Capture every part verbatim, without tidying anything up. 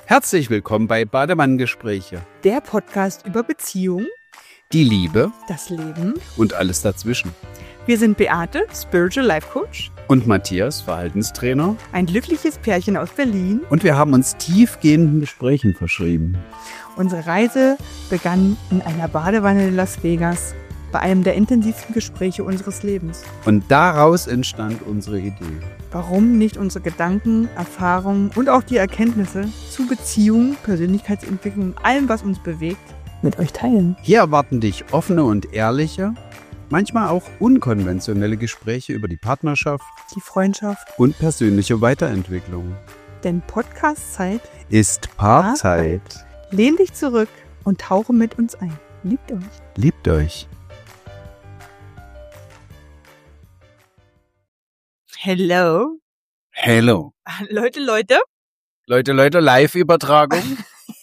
Herzlich willkommen bei Bademann-Gespräche. Der Podcast über Beziehung, Die Liebe das Leben. und alles dazwischen. Wir sind Beate, Spiritual Life Coach, Und Matthias, Verhaltenstrainer. ein glückliches Pärchen aus Berlin. Und wir haben uns tiefgehenden Gesprächen verschrieben. Unsere Reise begann in einer Badewanne in Las Vegas, bei einem der intensivsten Gespräche unseres Lebens. Und daraus entstand unsere Idee. Warum nicht unsere Gedanken, Erfahrungen und auch die Erkenntnisse zu Beziehung, Persönlichkeitsentwicklung und allem, was uns bewegt, mit euch teilen? Hier erwarten dich offene und ehrliche, manchmal auch unkonventionelle Gespräche über die Partnerschaft Die Freundschaft, und persönliche Weiterentwicklung. denn Podcast-Zeit. Ist Paarzeit. Lehn dich zurück und tauche mit uns ein. Liebt euch. Liebt euch. Hello. Hello. Leute, Leute. Leute, Leute, Live-Übertragung.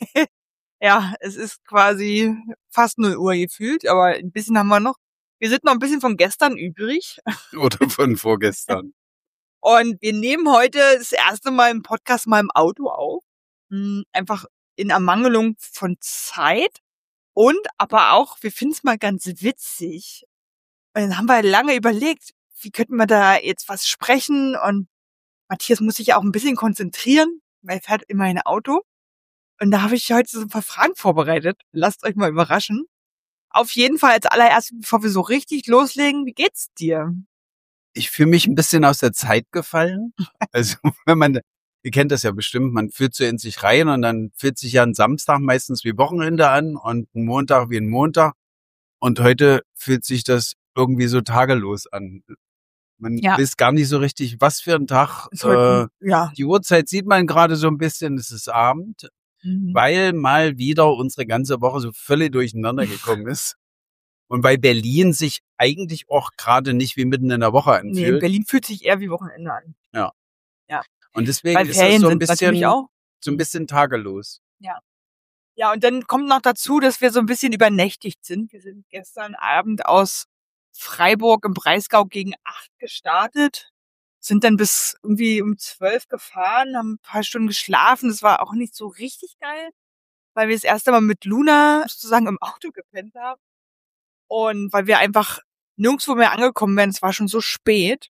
Ja, es ist quasi fast null Uhr gefühlt, aber ein bisschen haben wir noch. Wir sind noch ein bisschen von gestern übrig. Oder von vorgestern. Und wir nehmen heute das erste Mal im Podcast mal im Auto auf. Hm, Einfach in Ermangelung von Zeit. Und aber auch, wir finden es mal ganz witzig. Und dann haben wir lange überlegt, wie könnten wir da jetzt was sprechen? Und Matthias muss sich ja auch ein bisschen konzentrieren, weil er fährt immer ein Auto. Und da habe ich heute so ein paar Fragen vorbereitet. Lasst euch mal überraschen. Auf jeden Fall als allererstes, bevor wir so richtig loslegen, wie geht's dir? Ich fühle mich ein bisschen aus der Zeit gefallen. Also, wenn man, ihr kennt das ja bestimmt, man fühlt so in sich rein und dann fühlt sich ja ein Samstag meistens wie Wochenende an und ein Montag wie ein Montag. Und heute fühlt sich das irgendwie so tagelos an. Man Ja. weiß gar nicht so richtig, was für ein Tag. Ist heute, Äh, ja. die Uhrzeit sieht man gerade so ein bisschen, es ist Abend, Mhm. weil mal wieder unsere ganze Woche so völlig durcheinander gekommen ist. Und weil Berlin sich eigentlich auch gerade nicht wie mitten in der Woche Nee, anfühlt. Berlin fühlt sich eher wie Wochenende an. Und deswegen Weil ist es Ferien so ein sind natürlich bisschen, auch. so ein bisschen tagelos. Ja, und dann kommt noch dazu, dass wir so ein bisschen übernächtigt sind. Wir sind gestern Abend aus Freiburg im Breisgau gegen acht gestartet, sind dann bis irgendwie um zwölf gefahren, haben ein paar Stunden geschlafen. Das war auch nicht so richtig geil, weil wir das erste Mal mit Luna sozusagen im Auto gepennt haben. Und weil wir einfach nirgendwo mehr angekommen wären, es war schon so spät.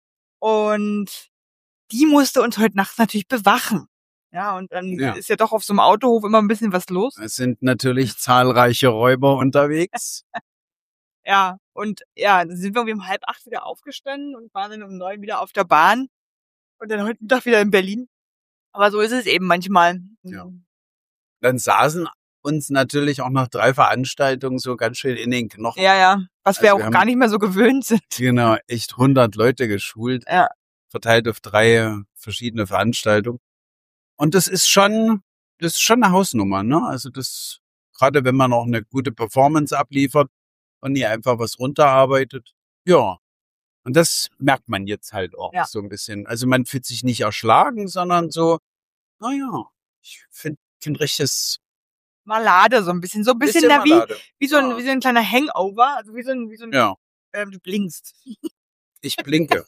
Und die musste uns heute Nacht natürlich bewachen. Ja, und dann Ja. ist ja doch auf so einem Autohof immer ein bisschen was los. Es sind natürlich zahlreiche Räuber unterwegs. Ja, und ja, dann sind wir irgendwie um halb acht wieder aufgestanden und waren dann um neun wieder auf der Bahn und dann heute Mittag wieder in Berlin. Aber so ist es eben manchmal. Ja. Dann saßen uns natürlich auch nach drei Veranstaltungen so ganz schön in den Knochen. Ja, ja, was wir Also auch wir haben- gar nicht mehr so gewöhnt sind. Genau, echt hundert Leute geschult, Ja. verteilt auf drei verschiedene Veranstaltungen. Und das ist schon, das ist schon eine Hausnummer, ne? Also das, gerade wenn man auch eine gute Performance abliefert und nie einfach was runterarbeitet. Ja. Und das merkt man jetzt halt auch Ja. so ein bisschen. Also man fühlt sich nicht erschlagen, sondern so, naja, ich finde find richtiges Malade so ein bisschen, so ein bisschen, bisschen na, wie, Malade. wie so ein, Ja. wie so ein kleiner Hangover, also wie so ein, wie so ein, Ja, ähm, du blinkst. ich blinke.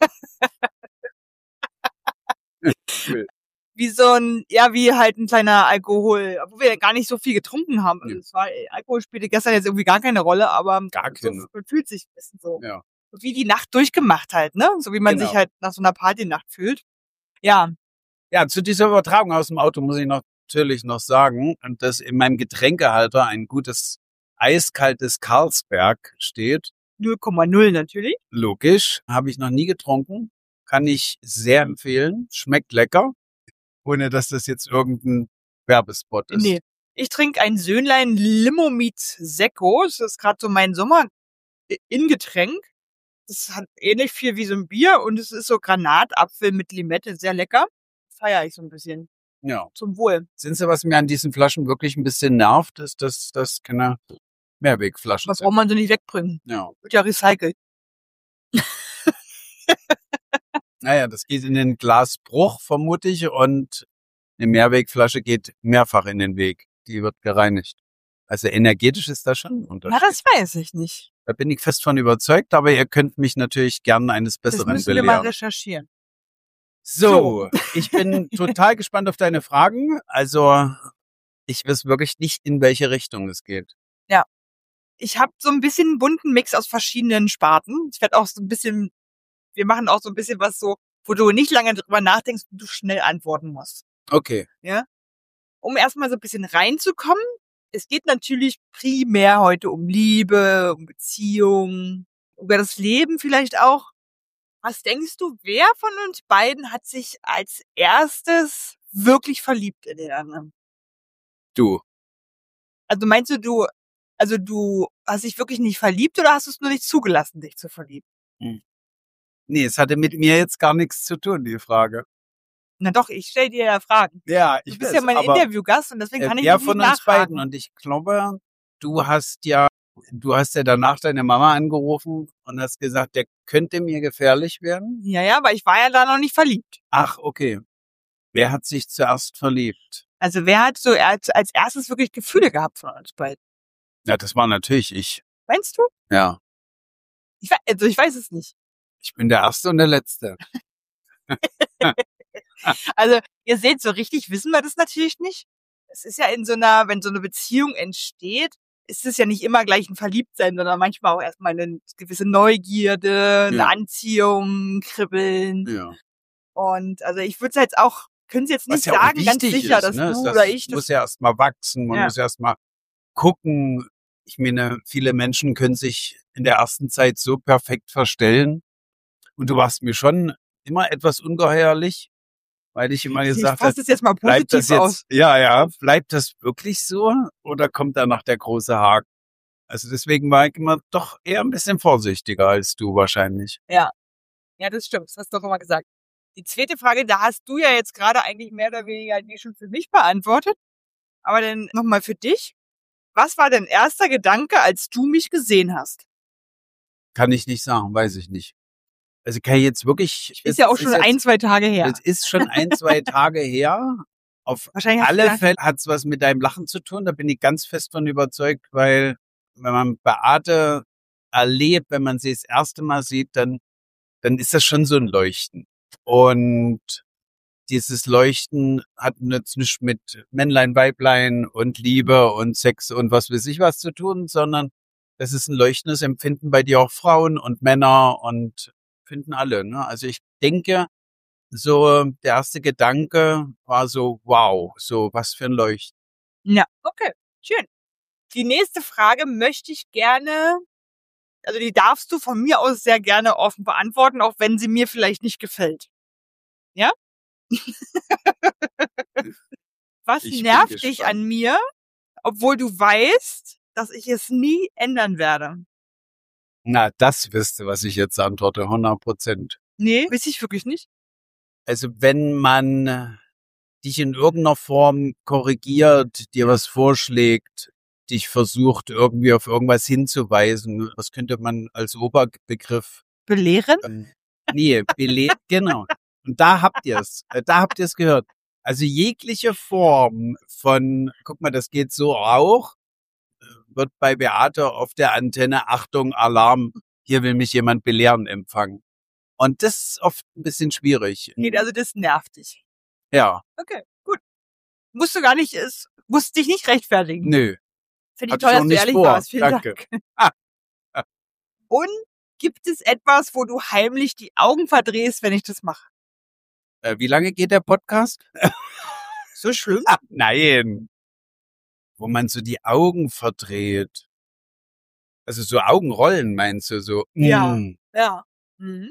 Cool. Wie so ein, ja, wie halt ein kleiner Alkohol, obwohl wir ja gar nicht so viel getrunken haben. Also Ja. es war, Alkohol spielte gestern jetzt irgendwie gar keine Rolle, aber Gar so, keine. man fühlt sich ein bisschen so. Ja. So wie die Nacht durchgemacht halt, ne? So wie man Genau. sich halt nach so einer Partynacht fühlt. Ja, Ja, zu dieser Übertragung aus dem Auto muss ich noch, natürlich noch sagen, dass in meinem Getränkehalter ein gutes eiskaltes Carlsberg steht. null Komma null natürlich. Logisch, habe ich noch nie getrunken. Kann ich sehr empfehlen. Schmeckt lecker. Ohne dass das jetzt irgendein Werbespot ist. Nee. Ich trinke ein Söhnlein Limo mit Sekko. Das ist gerade so mein Sommer-In-Getränk. Das hat ähnlich viel wie so ein Bier und es ist so Granatapfel mit Limette, sehr lecker. Feiere ich so ein bisschen. Ja. Zum Wohl. Sind Sie, was mir an diesen Flaschen wirklich ein bisschen nervt, ist, dass das keine Mehrwegflaschen Was sind. braucht man so nicht wegbringen? Ja. Wird ja recycelt. Naja, das geht in den Glasbruch, vermute ich, und eine Mehrwegflasche geht mehrfach in den Weg. Die wird gereinigt. Also energetisch ist da schon ein Na, Unterschied. das weiß ich nicht. Da bin ich fest von überzeugt, aber ihr könnt mich natürlich gerne eines Das Besseren müssen wir mal belehren. recherchieren. So, ich bin total gespannt auf deine Fragen. Also, ich weiß wirklich nicht, in welche Richtung es geht. Ja. Ich habe so ein bisschen einen bunten Mix aus verschiedenen Sparten. Ich werde auch so ein bisschen, wir machen auch so ein bisschen was so, wo du nicht lange drüber nachdenkst und du schnell antworten musst. Okay. Ja? Um erstmal so ein bisschen reinzukommen. Es geht natürlich primär heute um Liebe, um Beziehung, über das Leben vielleicht auch. Was denkst du, wer von uns beiden hat sich als erstes wirklich verliebt in den anderen? Du. Also meinst du, du, also du hast dich wirklich nicht verliebt oder hast du es nur nicht zugelassen, dich zu verlieben? Hm. Nee, es hatte mit mir jetzt gar nichts zu tun, die Frage. Na doch, ich stell dir ja Fragen. Ja, ich Du bist weiß, ja mein aber Interviewgast und deswegen äh, kann ich wer nicht von uns nachfragen. beiden? Und ich glaube, du hast ja, du hast ja danach deine Mama angerufen und hast gesagt, der könnte mir gefährlich werden. Ja, ja, aber ich war ja da noch nicht verliebt. Ach, okay. Wer hat sich zuerst verliebt? Also wer hat so als, als erstes wirklich Gefühle gehabt von uns beiden? Ja, das war natürlich ich. Meinst du? Ja. Ich, we- also ich weiß es nicht. Ich bin der Erste und der Letzte. Also ihr seht, so richtig wissen wir das natürlich nicht. Es ist ja in so einer, wenn so eine Beziehung entsteht, ist es ja nicht immer gleich ein Verliebtsein, sondern manchmal auch erstmal eine gewisse Neugierde, eine Ja. Anziehung, Kribbeln. Ja. Und also ich würde es jetzt auch, können Sie jetzt nicht Was ja auch sagen, ganz wichtig sicher, ist, dass ne? du Das oder ich das. muss ja erst mal wachsen, man Ja. muss erst mal gucken. Ich meine, viele Menschen können sich in der ersten Zeit so perfekt verstellen. Und du warst mir schon immer etwas ungeheuerlich, weil ich immer Ich gesagt fasse habe, es jetzt mal bleibt das positiv aus. jetzt, ja, ja, bleibt das wirklich so oder kommt danach der große Haken? Also deswegen war ich immer doch eher ein bisschen vorsichtiger als du wahrscheinlich. Ja. Ja, das stimmt. Das hast du doch immer gesagt. Die zweite Frage, da hast du ja jetzt gerade eigentlich mehr oder weniger die schon für mich beantwortet. Aber dann nochmal für dich. Was war dein erster Gedanke, als du mich gesehen hast? Kann ich nicht sagen, weiß ich nicht. Also kann ich jetzt wirklich. Ist ja auch schon jetzt, ein, zwei Tage her. Es ist schon ein, zwei Tage her. Auf Wahrscheinlich hast du alle gedacht- Fälle hat es was mit deinem Lachen zu tun. Da bin ich ganz fest von überzeugt, weil wenn man Beate erlebt, wenn man sie das erste Mal sieht, dann, dann ist das schon so ein Leuchten. Und dieses Leuchten hat jetzt nicht mit Männlein, Weiblein und Liebe und Sex und was weiß ich was zu tun, sondern das ist ein leuchtendes Empfinden bei dir auch Frauen und Männer und finden alle. Ne? Also ich denke, so der erste Gedanke war so, wow, so was für ein Leuchten. Ja, okay, schön. Die nächste Frage möchte ich gerne, also die darfst du von mir aus sehr gerne offen beantworten, auch wenn sie mir vielleicht nicht gefällt. Ja? Was Ich bin nervt dich gespannt. an mir, obwohl du weißt, dass ich es nie ändern werde? Na, das wisst ihr, was ich jetzt antworte, hundert Prozent. Nee, weiß ich wirklich nicht. Also wenn man dich in irgendeiner Form korrigiert, dir was vorschlägt, dich versucht irgendwie auf irgendwas hinzuweisen, was könnte man als Oberbegriff? Belehren? Ähm, nee, bele genau. Und da habt ihr es, da habt ihr es gehört. Also jegliche Form von, guck mal, das geht so auch, wird bei Beate auf der Antenne, Achtung, Alarm, hier will mich jemand belehren, empfangen. Und das ist oft ein bisschen schwierig. Nee, also das nervt dich. Ja, Okay, gut. Musst du gar nicht, es musst dich nicht rechtfertigen. nö. Finde ich Hatte toll, ich auch dass du nicht ehrlich vor. warst. Vielen Danke. Dank. Und gibt es etwas, wo du heimlich die Augen verdrehst, wenn ich das mache? Äh, wie lange geht der Podcast? So schlimm? Ah, nein. Wo man so die Augen verdreht. Also so Augenrollen meinst du so? Ja. Mm. Ja. Mhm.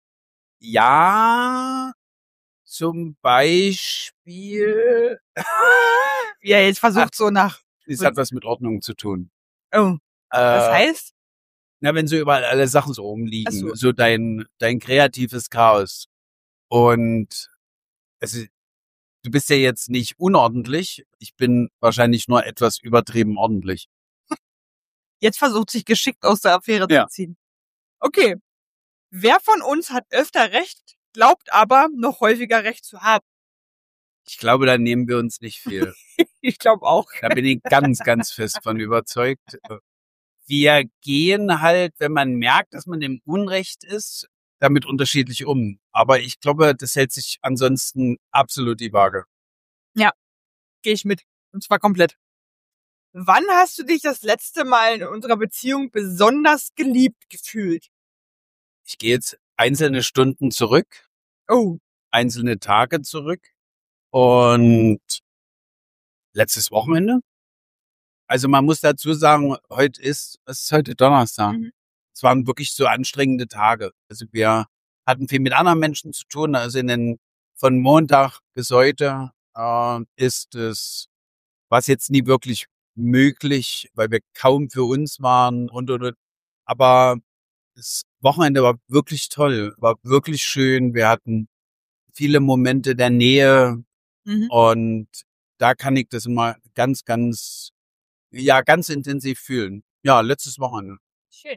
Ja, zum Beispiel. Ja, jetzt versucht so nach. Es hat was mit Ordnung zu tun. Oh, das Äh, heißt? na, wenn so überall alle Sachen so rumliegen, Ach so. so dein, dein kreatives Chaos. Und also, du bist ja jetzt nicht unordentlich. Ich bin wahrscheinlich nur etwas übertrieben ordentlich. Jetzt versucht sich geschickt aus der Affäre Ja. zu ziehen. Okay. Wer von uns hat öfter recht, glaubt aber noch häufiger recht zu haben? Ich glaube, da nehmen wir uns nicht viel. Ich glaube auch. Da bin ich ganz, ganz fest von überzeugt. Wir gehen halt, wenn man merkt, dass man im Unrecht ist, damit unterschiedlich um. Aber ich glaube, das hält sich ansonsten absolut die Waage. Ja, gehe ich mit. Und zwar komplett. Wann hast du dich das letzte Mal in unserer Beziehung besonders geliebt gefühlt? Ich gehe jetzt einzelne Stunden zurück, Oh, einzelne Tage zurück und letztes Wochenende. Also man muss dazu sagen, heute ist, es ist heute Donnerstag. mhm. Es waren wirklich so anstrengende Tage. Also wir hatten viel mit anderen Menschen zu tun. Also in den, von Montag bis heute äh, ist es, was jetzt nie wirklich möglich, weil wir kaum für uns waren und, und, und. Aber das Wochenende war wirklich toll, war wirklich schön. Wir hatten viele Momente der Nähe Mhm. und da kann ich das immer ganz, ganz, ja, ganz intensiv fühlen. Ja, letztes Wochenende. Schön.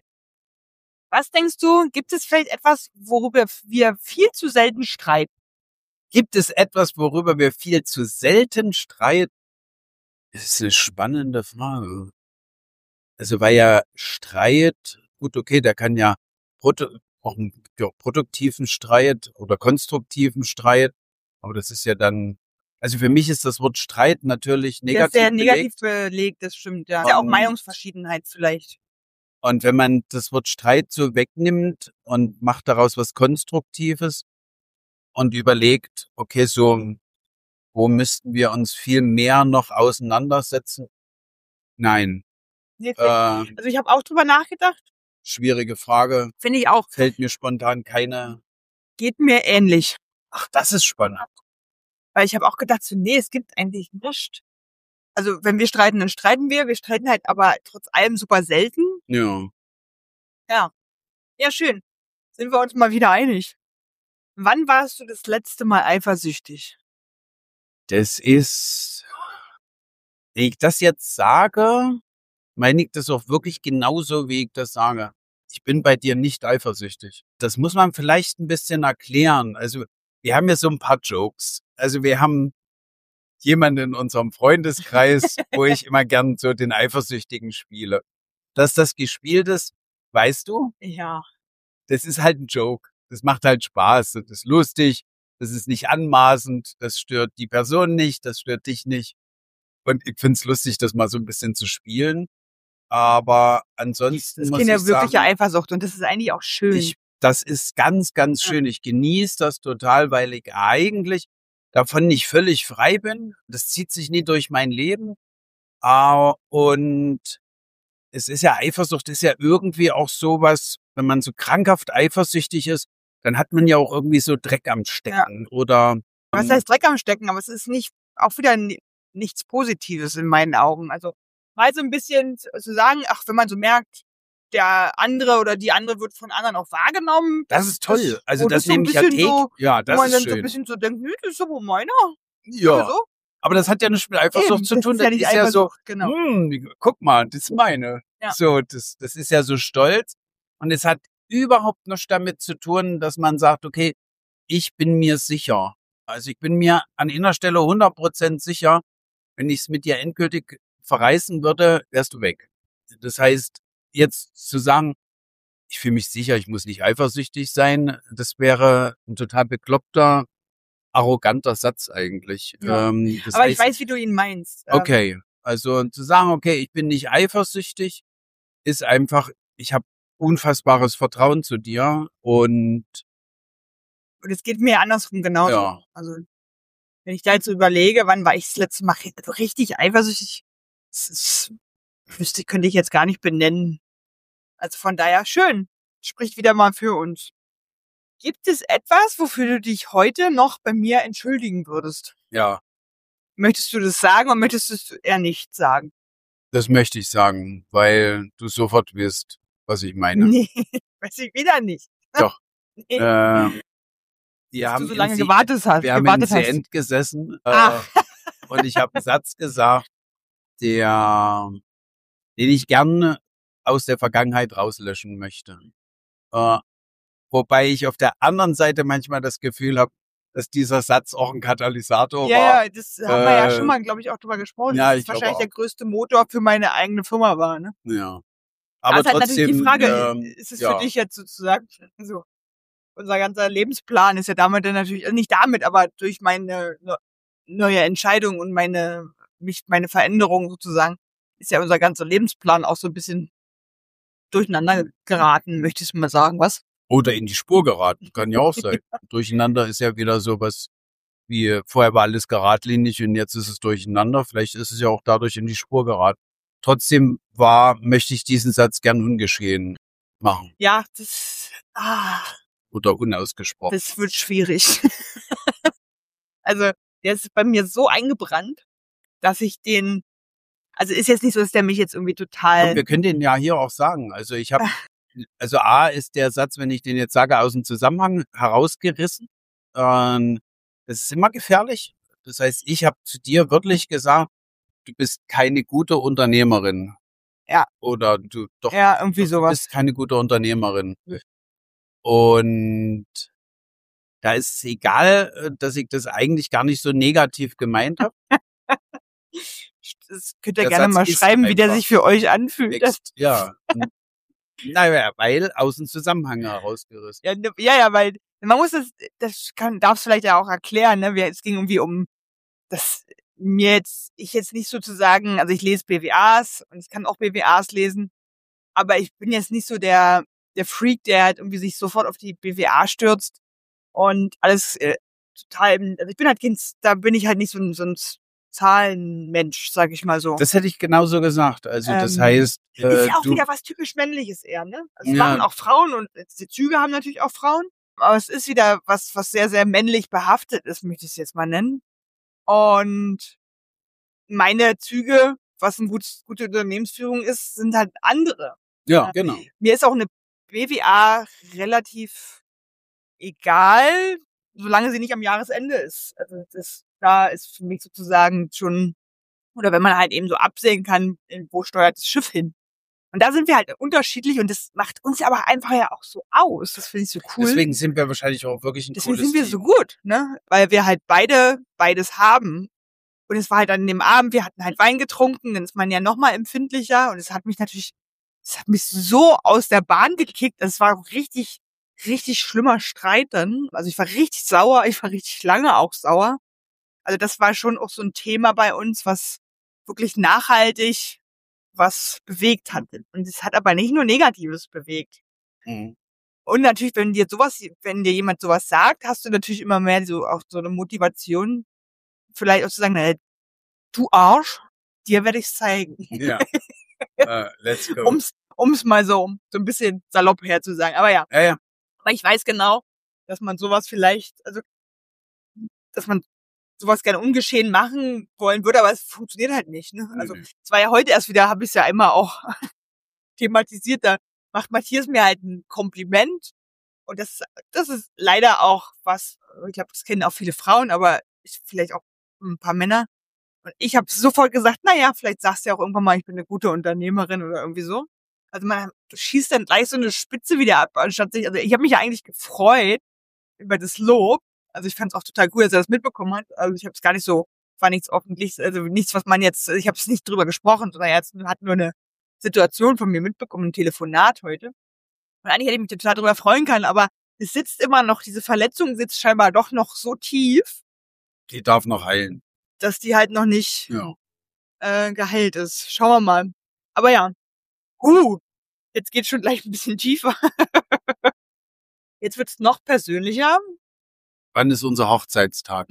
Was denkst du, gibt es vielleicht etwas, worüber wir viel zu selten streiten? Gibt es etwas, worüber wir viel zu selten streiten? Das ist eine spannende Frage. Also, weil ja Streit, gut, okay, der kann ja produ auch einen ja, produktiven Streit oder konstruktiven Streit, aber das ist ja dann, also für mich ist das Wort Streit natürlich Der ist negativ sehr negativ belegt. belegt, das stimmt, ja. Ist ja auch Und, Meinungsverschiedenheit vielleicht. und wenn man das Wort Streit so wegnimmt und macht daraus was Konstruktives und überlegt, okay, so, wo müssten wir uns viel mehr noch auseinandersetzen? Nein. Nee, Äh, Also ich habe auch drüber nachgedacht, schwierige Frage. finde ich auch. Fällt mir spontan keine. Geht mir ähnlich. Ach, das ist spannend. Weil ich habe auch gedacht, so, nee, es gibt eigentlich nichts. Also wenn wir streiten, dann streiten wir. Wir streiten halt aber trotz allem super selten. Ja. Ja. Ja, schön. Sind wir uns mal wieder einig. Wann warst du das letzte Mal eifersüchtig? Das ist, wenn ich das jetzt sage, meine ich das auch wirklich genauso, wie ich das sage. Ich bin bei dir nicht eifersüchtig. Das muss man vielleicht ein bisschen erklären. Also, wir haben ja so ein paar Jokes. Also, wir haben jemanden in unserem Freundeskreis, wo ich immer gern so den Eifersüchtigen spiele. Dass das gespielt ist, weißt du? Ja. Das ist halt ein Joke. Das macht halt Spaß. Das ist lustig. Das ist nicht anmaßend. Das stört die Person nicht. Das stört dich nicht. Und ich find's lustig, das mal so ein bisschen zu spielen. Aber ansonsten Das muss ist ich keine wirkliche sagen, Eifersucht und das ist eigentlich auch schön. ich, das ist ganz, ganz Ja. schön. Ich genieße das total, weil ich eigentlich davon nicht völlig frei bin. Das zieht sich nie durch mein Leben. Ah, und es ist ja, Eifersucht ist ja irgendwie auch sowas, wenn man so krankhaft eifersüchtig ist, dann hat man ja auch irgendwie so Dreck am Stecken oder, Was heißt Dreck am Stecken? Aber es ist nicht, auch wieder ni- nichts Positives in meinen Augen. Also mal so ein bisschen zu zu sagen, ach, wenn man so merkt, der andere oder die andere wird von anderen auch wahrgenommen. das ist toll. Also wo das so ein nehme ich ja bisschen täglich. so, Ja, wo das man ist dann so ein schön. bisschen so denkt, nö, das ist aber meiner. Ja, So. aber das hat ja nichts mit Eifersucht Eben, zu das tun. ist ja Das nicht ist ja so, Eifersucht, genau. hm, guck mal, das ist meine. Ja. So, das, das ist ja so stolz. Und es hat überhaupt nichts damit zu tun, dass man sagt, okay, ich bin mir sicher. Also ich bin mir an einer Stelle hundert Prozent sicher, wenn ich es mit dir endgültig verreißen würde, wärst du weg. Das heißt, jetzt zu sagen, ich fühle mich sicher, ich muss nicht eifersüchtig sein, das wäre ein total bekloppter, arroganter Satz eigentlich. Ja. Ähm, das Aber heißt, ich weiß, wie du ihn meinst. Ähm, okay, also zu sagen, okay, ich bin nicht eifersüchtig, ist einfach, ich habe unfassbares Vertrauen zu dir und Und es geht mir andersrum genauso. ja, Also wenn ich da jetzt so überlege, wann war ich das letzte Mal richtig eifersüchtig, das ist, wüsste, könnte ich jetzt gar nicht benennen. Also von daher schön. Spricht wieder mal für uns. Gibt es etwas, wofür du dich heute noch bei mir entschuldigen würdest? ja, Möchtest du das sagen oder möchtest du es eher nicht sagen? das möchte ich sagen, weil du sofort wirst, was ich meine. Nee, weiß ich wieder nicht. Doch. Nee, Ähm, wir dass haben du so in lange Sie- gewartet hast. Wir haben in gewartet hast. Seent gesessen äh, Ah. und ich habe einen Satz gesagt, der, den ich gerne aus der Vergangenheit rauslöschen möchte. Äh, wobei ich auf der anderen Seite manchmal das Gefühl habe, dass dieser Satz auch ein Katalysator Ja, war. ja, das haben wir ja Äh, schon mal, glaube ich, auch drüber gesprochen. ja, dass ich es glaube wahrscheinlich auch. der größte Motor für meine eigene Firma war. Ne? Ja. Da Aber ist halt trotzdem, natürlich die Frage, ähm, ist es ja. für dich jetzt sozusagen so? unser ganzer Lebensplan ist ja damit dann natürlich, also nicht damit, aber durch meine ne- neue Entscheidung und meine, mich, meine Veränderung sozusagen, ist ja unser ganzer Lebensplan auch so ein bisschen durcheinander geraten, möchte ich mal sagen, was? Oder in die Spur geraten, kann ja auch sein. Durcheinander ist ja wieder sowas wie, vorher war alles geradlinig und jetzt ist es durcheinander. Vielleicht ist es ja auch dadurch in die Spur geraten. Trotzdem war, möchte ich diesen Satz gern ungeschehen machen. Ja, das, ah, Oder unausgesprochen. das wird schwierig. Also, der ist bei mir so eingebrannt, dass ich den, also ist jetzt nicht so, dass der mich jetzt irgendwie total. Und wir können den ja hier auch sagen. Also ich habe, also A ist der Satz, wenn ich den jetzt sage, aus dem Zusammenhang herausgerissen. Ähm, das ist immer gefährlich. Das heißt, ich habe zu dir wirklich gesagt, du bist keine gute Unternehmerin. Ja. Oder du doch, Ja, irgendwie doch, du sowas. bist keine gute Unternehmerin. Und da ist es egal, äh, dass ich das eigentlich gar nicht so negativ gemeint habe. Das könnt ihr Der gerne Satz mal ist schreiben, wie der einfach sich für euch anfühlt. Das, Ext- Ja. Naja, weil aus dem Zusammenhang herausgerissen. ja, ne- ja, ja, weil man muss das, das kann, darf's vielleicht ja auch erklären, ne? Wir, es ging irgendwie um, dass mir jetzt, ich jetzt nicht sozusagen, also ich lese B W As und ich kann auch B W As lesen, aber ich bin jetzt nicht so der, der Freak, der halt irgendwie sich sofort auf die B W A stürzt und alles äh, total, also ich bin halt kein, da bin ich halt nicht so ein, so ein Zahlenmensch, sag ich mal so. Das hätte ich genauso gesagt. Also das Ähm, heißt, ist äh, ja auch du, wieder was typisch Männliches eher, ne? Also es Ja. machen auch Frauen und die Züge haben natürlich auch Frauen, aber es ist wieder was, was sehr, sehr männlich behaftet ist, möchte ich es jetzt mal nennen. Und meine Züge, was eine gut, gute Unternehmensführung ist, sind halt andere. ja, Ja. genau. Mir ist auch eine B W A relativ egal, solange sie nicht am Jahresende ist. Also das, da ist für mich sozusagen schon, oder wenn man halt eben so absehen kann, wo steuert das Schiff hin. Und da sind wir halt unterschiedlich und das macht uns aber einfach ja auch so aus. Das finde ich so cool. Deswegen sind wir wahrscheinlich auch wirklich ein Deswegen cooles sind wir Team. so gut, ne? Weil wir halt beide beides haben. Und es war halt an dem Abend, wir hatten halt Wein getrunken, dann ist man ja noch mal empfindlicher und es hat mich natürlich, es hat mich so aus der Bahn gekickt. Es war auch richtig, richtig schlimmer Streit dann. Also ich war richtig sauer, ich war richtig lange auch sauer. Also das war schon auch so ein Thema bei uns, was wirklich nachhaltig was bewegt hat. Und es hat aber nicht nur Negatives bewegt. Mhm. Und natürlich, wenn dir sowas, wenn dir jemand sowas sagt, hast du natürlich immer mehr so auch so eine Motivation, vielleicht auch zu sagen, na, du Arsch, dir werde ich's zeigen. Ja. uh, let's go. Um's, um's mal so, so ein bisschen salopp herzusagen. Aber ja. Ja, ja. Aber ich weiß genau, dass man sowas vielleicht, also, dass man sowas gerne ungeschehen machen wollen würde, aber es funktioniert halt nicht, ne? Also, Nee. es war ja heute erst wieder, habe ich es ja immer auch thematisiert, da macht Matthias mir halt ein Kompliment. Und das, das ist leider auch was, ich glaube, das kennen auch viele Frauen, aber ich, vielleicht auch ein paar Männer. Und ich habe sofort gesagt, na ja, vielleicht sagst du ja auch irgendwann mal, ich bin eine gute Unternehmerin oder irgendwie so. Also man schießt dann gleich so eine Spitze wieder ab, anstatt sich, also ich habe mich ja eigentlich gefreut über das Lob. Also ich fand es auch total cool, dass er das mitbekommen hat. Also ich habe es gar nicht so, war nichts offentlich, also nichts, was man jetzt, ich habe es nicht drüber gesprochen, sondern er hat nur eine Situation von mir mitbekommen, ein Telefonat heute. Und eigentlich hätte ich mich total drüber freuen können, aber es sitzt immer noch, diese Verletzung sitzt scheinbar doch noch so tief, Die darf noch heilen. dass die halt noch nicht Ja. äh, geheilt ist. Schauen wir mal. Aber ja, uh, jetzt geht's schon gleich ein bisschen tiefer. Jetzt wird's noch persönlicher. Wann ist unser Hochzeitstag?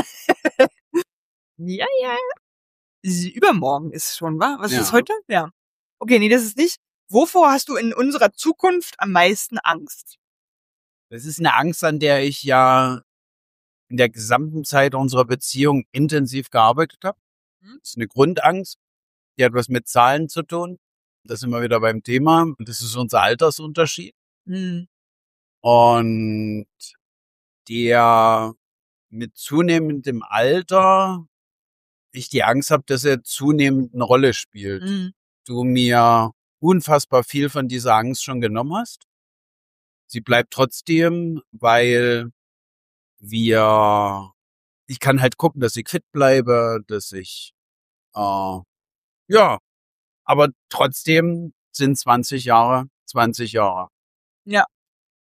Ja, ja. Übermorgen ist schon, wa? Was Ja. ist heute? Ja. Okay, nee, das ist nicht. Wovor hast du in unserer Zukunft am meisten Angst? Das ist eine Angst, an der ich ja in der gesamten Zeit unserer Beziehung intensiv gearbeitet habe. Hm? Das ist eine Grundangst. Die hat was mit Zahlen zu tun. Das sind wir wieder beim Thema. Und das ist unser Altersunterschied. Hm. Und der mit zunehmendem Alter ich die Angst habe, dass er zunehmend eine Rolle spielt. Hm. Du mir unfassbar viel von dieser Angst schon genommen hast. Sie bleibt trotzdem, weil wir, ich kann halt gucken, dass ich fit bleibe, dass ich, äh, ja, aber trotzdem sind zwanzig Jahre, zwanzig Jahre. Ja.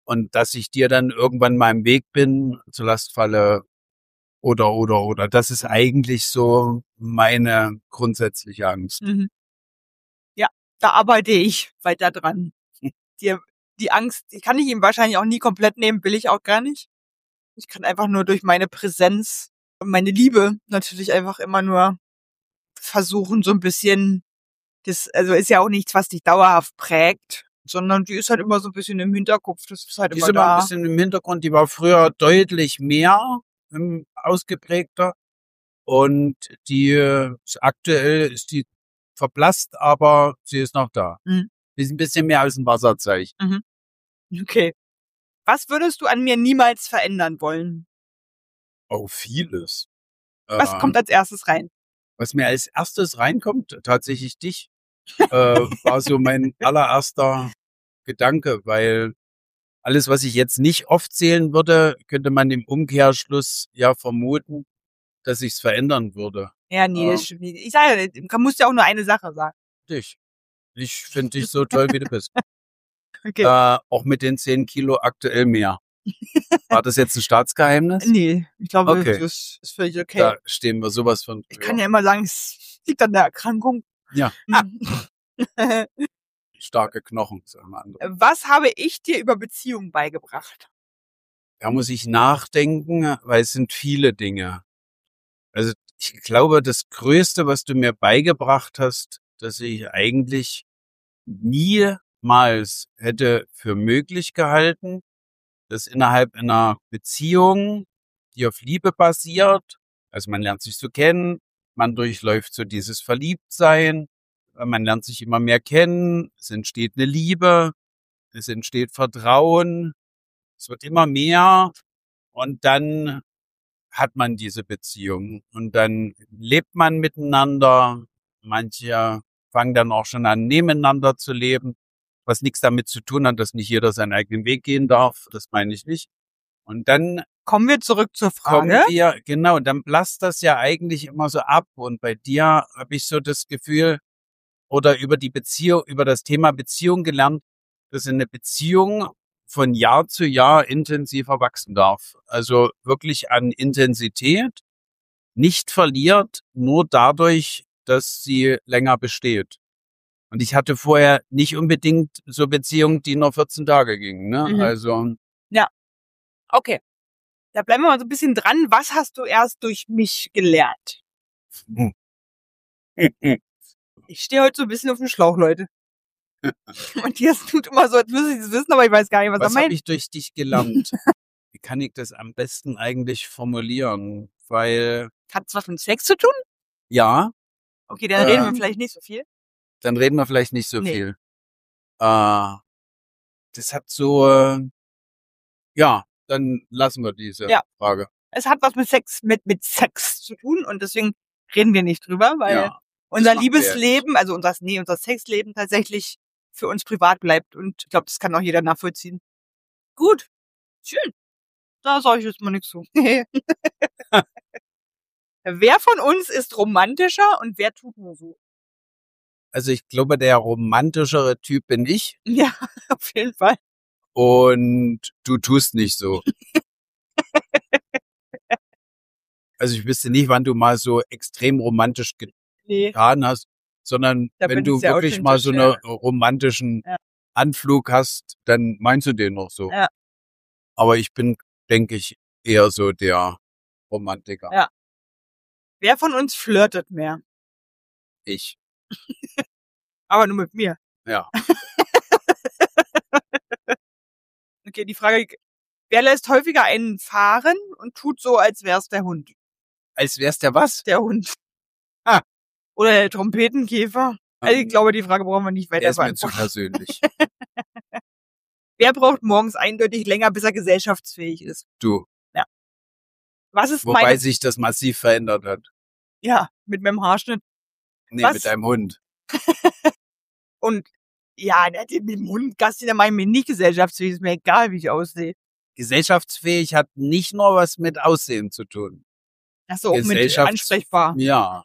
Und dass ich dir dann irgendwann mal im Weg bin, zur Last falle oder, oder, oder. Das ist eigentlich so meine grundsätzliche Angst. Mhm. Ja, da arbeite ich weiter dran. Die, die Angst, die kann ich ihm wahrscheinlich auch nie komplett nehmen, will ich auch gar nicht. Ich kann einfach nur durch meine Präsenz und meine Liebe natürlich einfach immer nur versuchen, so ein bisschen, das, also ist ja auch nichts, was dich dauerhaft prägt, sondern die ist halt immer so ein bisschen im Hinterkopf, das ist halt Die immer ist immer ein da. bisschen im Hintergrund, die war früher deutlich mehr ähm, ausgeprägter. Und die äh, ist aktuell ist die verblasst, aber sie ist noch da. Mhm. Die ist ein bisschen mehr als ein Wasserzeichen. Mhm. Okay. Was würdest du an mir niemals verändern wollen? Oh, vieles. Was Äh, kommt als erstes rein? was mir als erstes reinkommt, tatsächlich dich, äh, war so mein allererster Gedanke, weil alles, was ich jetzt nicht oft zählen würde, könnte man im Umkehrschluss ja vermuten, dass sich's verändern würde. Ja, nee, Äh, das stimmt nicht. Ich sage, du musst ja auch nur eine Sache sagen. dich. Ich finde dich so toll, wie du bist. Okay. Äh, auch mit den zehn Kilo aktuell mehr. War das jetzt ein Staatsgeheimnis? Nee, ich glaube, Okay. das ist völlig okay. Da stehen wir sowas von Ich drüber. kann ja immer sagen, es liegt an der Erkrankung. Ja, starke Knochen, sagen wir andere. Was habe ich dir über Beziehungen beigebracht? Da muss ich nachdenken, weil es sind viele Dinge. Also ich glaube, das Größte, was du mir beigebracht hast, dass ich eigentlich niemals hätte für möglich gehalten, dass innerhalb einer Beziehung, die auf Liebe basiert, also man lernt sich so kennen, man durchläuft so dieses Verliebtsein, man lernt sich immer mehr kennen, es entsteht eine Liebe, es entsteht Vertrauen, es wird immer mehr und dann hat man diese Beziehung und dann lebt man miteinander. Manche fangen dann auch schon an, nebeneinander zu leben, was nichts damit zu tun hat, dass nicht jeder seinen eigenen Weg gehen darf. Das meine ich nicht. Und dann Kommen wir zurück zur kommen Frage. wir, genau, dann blasst das ja eigentlich immer so ab. Und bei dir habe ich so das Gefühl, oder über die Beziehung, über das Thema Beziehung gelernt, dass eine Beziehung von Jahr zu Jahr intensiver wachsen darf. Also wirklich an Intensität nicht verliert, nur dadurch, dass sie länger besteht. Und ich hatte vorher nicht unbedingt so Beziehungen, die nur vierzehn Tage gingen. Ne? Mhm. Also Okay. Da bleiben wir mal so ein bisschen dran. Was hast du erst durch mich gelernt? Ich stehe heute so ein bisschen auf dem Schlauch, Leute. Matthias tut immer so, als müsste ich das wissen, aber ich weiß gar nicht, was, was er habe meint. ich durch dich gelernt? Wie kann ich das am besten eigentlich formulieren? Weil, Hat es was mit Sex zu tun? ja, Okay, dann reden wir Ähm. vielleicht nicht so viel. dann reden wir vielleicht nicht so Nee. viel. Äh, das hat so, äh, ja, dann lassen wir diese Ja. Frage. Es hat was mit Sex, mit, mit Sex zu tun und deswegen reden wir nicht drüber, weil Ja, unser machen wir Liebesleben, also unser, nee, unser Sexleben tatsächlich für uns privat bleibt und ich glaube, das kann auch jeder nachvollziehen. Gut. Schön. Da sage ich jetzt mal nichts zu. Wer von uns ist romantischer und wer tut nur so? also ich glaube, der romantischere Typ bin ich Ja, auf jeden Fall. und du tust nicht so. Also ich wüsste nicht, wann du mal so extrem romantisch Nee, getan hast, sondern da wenn bin ich du sehr wirklich mal so authentisch, einen romantischen Ja. Anflug hast, dann meinst du den noch so. Ja. Aber ich bin, denke ich, eher so der Romantiker. Ja. Wer von uns flirtet mehr? Ich. Aber nur mit mir. Ja. Okay, die Frage, wer lässt häufiger einen fahren und tut so, als wär's der Hund? Als wär's der was? Der Hund. Ah. Oder der Trompetenkäfer. Also ich glaube, die Frage brauchen wir nicht Der weiter ist mir zu beantworten. persönlich. Wer braucht morgens eindeutig länger, bis er gesellschaftsfähig ist? Du. Was ist Wobei meine... sich das massiv verändert hat. Ja, mit meinem Haarschnitt. Nee, Was? mit deinem Hund. Und ja, mit dem Hund, Gasti, der mache ich mir nicht gesellschaftsfähig. Ist mir egal, wie ich aussehe. Gesellschaftsfähig hat nicht nur was mit Aussehen zu tun. Ach so, auch mit Gesellschafts- ansprechbar. Ja.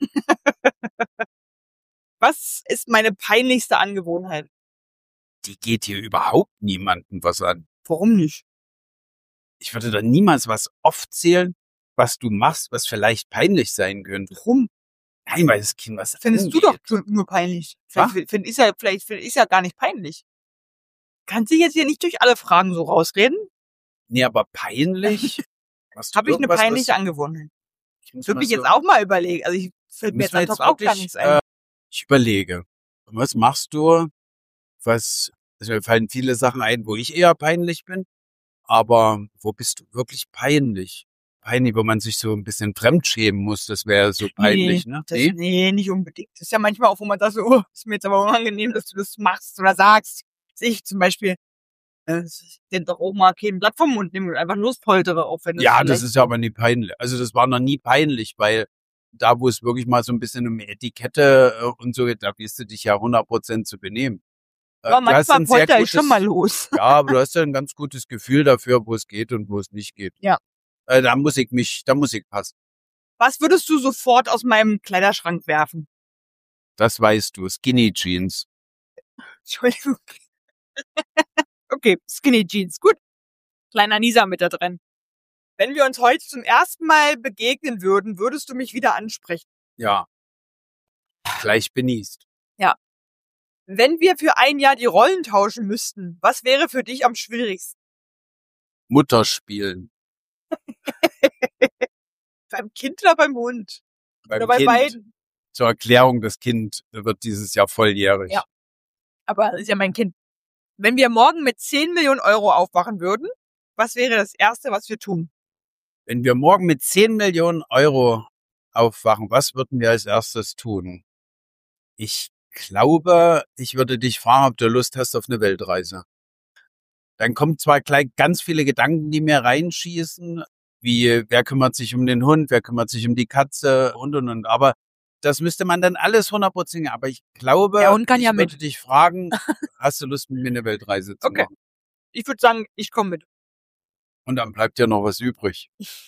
Was ist meine peinlichste Angewohnheit? Die geht hier überhaupt niemandem was an. Warum nicht? Ich würde da niemals was aufzählen, was du machst, was vielleicht peinlich sein könnte. Warum? Nein, weil das Kind was Findest angeht. du doch nur- nur peinlich. Vielleicht finde ich ja, vielleicht finde ich ja gar nicht peinlich. Kannst du jetzt hier nicht durch alle Fragen so rausreden? Nee, aber peinlich? Hast du Habe ich eine irgendwas, peinliche was- Angewohnheit? Ich muss Würde mal mich jetzt so- auch mal überlegen. Also ich fällt mir Müssen jetzt wir ad hoc auch gar wirklich, nichts ein. äh, Ich überlege. Was machst du, was, also mir fallen viele Sachen ein, wo ich eher peinlich bin, aber wo bist du wirklich peinlich? Peinlich, wo man sich so ein bisschen fremdschämen muss, das wäre so peinlich, nee, ne? Das, Nee? nee, nicht unbedingt. Das ist ja manchmal auch, wo man sagt, so, oh, ist mir jetzt aber unangenehm, dass du das machst oder sagst. Dass ich zum Beispiel äh, den doch auch mal kein Blatt vom Mund nehme und einfach lospoltere, auch wenn es Ja, vielleicht das ist ja aber nie peinlich. Also das war noch nie peinlich, weil da, wo es wirklich mal so ein bisschen um Etikette äh, und so geht, da wirst du dich ja hundert Prozent zu benehmen. Äh, aber du hast manchmal ein sehr polter ich schon gutes- mal los. Ja, aber du hast ja ein ganz gutes Gefühl dafür, wo es geht und wo es nicht geht. Ja. Äh, da muss ich mich, da muss ich passen. Was würdest du sofort aus meinem Kleiderschrank werfen? Das weißt du. Skinny Jeans. Entschuldigung. Okay, Skinny Jeans, gut. Kleiner Nisa mit da drin. Wenn wir uns heute zum ersten Mal begegnen würden, würdest du mich wieder ansprechen. Ja. Gleich benießt. Wenn wir für ein Jahr die Rollen tauschen müssten, was wäre für dich am schwierigsten? Mutter spielen. Beim Kind oder beim Hund? Beim Oder bei Kind. beiden? Zur Erklärung, das Kind wird dieses Jahr volljährig. Ja. Aber das ist ja mein Kind. Wenn wir morgen mit zehn Millionen Euro aufwachen würden, was wäre das Erste, was wir tun? Wenn wir morgen mit zehn Millionen Euro aufwachen, was würden wir als erstes tun? Ich glaube, ich würde dich fragen, ob du Lust hast auf eine Weltreise. Dann kommen zwar gleich ganz viele Gedanken, die mir reinschießen, wie wer kümmert sich um den Hund, wer kümmert sich um die Katze und und und. Aber das müsste man dann alles hundert Prozent. Aber ich glaube, Der Hund kann ich ja würde mit. dich fragen, hast du Lust, mit mir eine Weltreise zu Okay. machen? Ich würde sagen, ich komme mit. Und dann bleibt ja noch was übrig.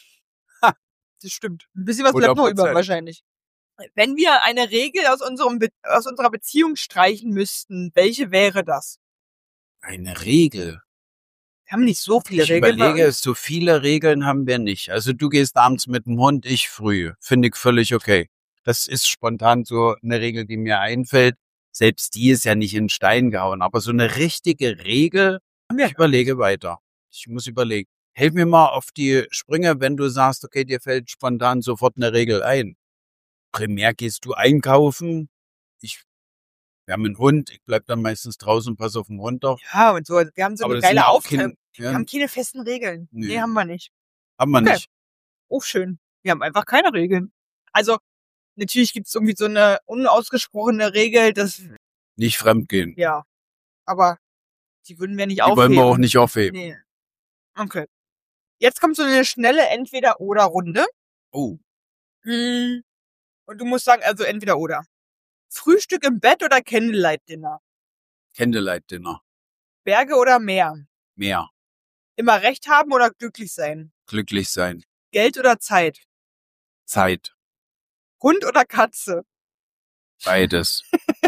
Das stimmt. Ein bisschen was bleibt noch hundert über Prozent. wahrscheinlich. Wenn wir eine Regel aus unserem Be- aus unserer Beziehung streichen müssten, welche wäre das? Eine Regel. Wir haben nicht so viele Ich Regeln. bei überlege, uns. so viele Regeln haben wir nicht. Also du gehst abends mit dem Hund, ich früh. Finde ich völlig okay. Das ist spontan so eine Regel, die mir einfällt. Selbst die ist ja nicht in Stein gehauen. Aber so eine richtige Regel, Haben wir ich überlege weiter. Ich muss überlegen. Helf mir mal auf die Sprünge, wenn du sagst, okay, dir fällt spontan sofort eine Regel ein. Primär gehst du einkaufen. Ich, wir haben einen Hund. Ich bleib dann meistens draußen und pass auf den Hund auf. Ja, und so. Wir haben so Aber eine das sind geile ja auch Aufteilung. keine, Wir ja, haben keine festen Regeln. Nee, Nee. haben wir nicht. haben wir Okay. nicht. Oh, schön. Wir haben einfach keine Regeln. Also, natürlich gibt's irgendwie so eine unausgesprochene Regel, dass, Nicht fremdgehen. ja, aber die würden wir nicht Die aufheben. wollen wir auch nicht aufheben. Nee. Okay. Jetzt kommt so eine schnelle Entweder-Oder-Runde. Oh, Hm. Und du musst sagen, also entweder oder. Frühstück im Bett oder Candlelight-Dinner? Candlelight Dinner. Berge oder Meer? Mehr. Immer Recht haben oder glücklich sein? Glücklich sein. Geld oder Zeit? Zeit. Hund oder Katze? Beides.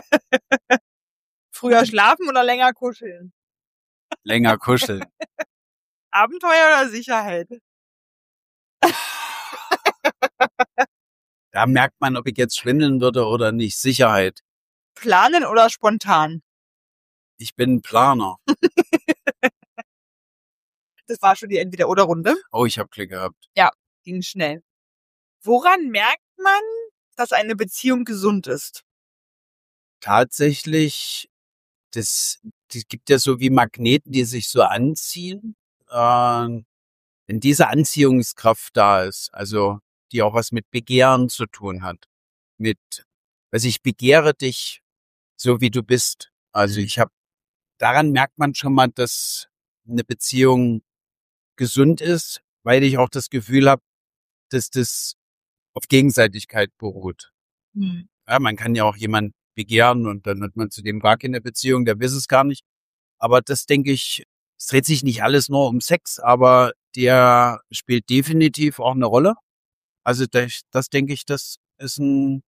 Früher schlafen oder länger kuscheln? Länger kuscheln. Abenteuer oder Sicherheit? Da merkt man, ob ich jetzt schwindeln würde oder nicht. Sicherheit. Planen oder spontan? Ich bin ein Planer. Das war schon die Entweder-Oder-Runde. Oh, ich habe Glück gehabt. Ging schnell. Woran merkt man, dass eine Beziehung gesund ist? Tatsächlich, das, das gibt ja so wie Magneten, die sich so anziehen. Ähm, wenn diese Anziehungskraft da ist, also die auch was mit Begehren zu tun hat, mit, also ich begehre dich so wie du bist. Also ich habe, daran merkt man schon mal, dass eine Beziehung gesund ist, weil ich auch das Gefühl habe, dass das auf Gegenseitigkeit beruht. Hm. Ja, man kann ja auch jemand begehren und dann hat man zu dem gar keine Beziehung, der weiß es gar nicht. Aber das denke ich, es dreht sich nicht alles nur um Sex, aber der spielt definitiv auch eine Rolle. Also das, das denke ich, das ist ein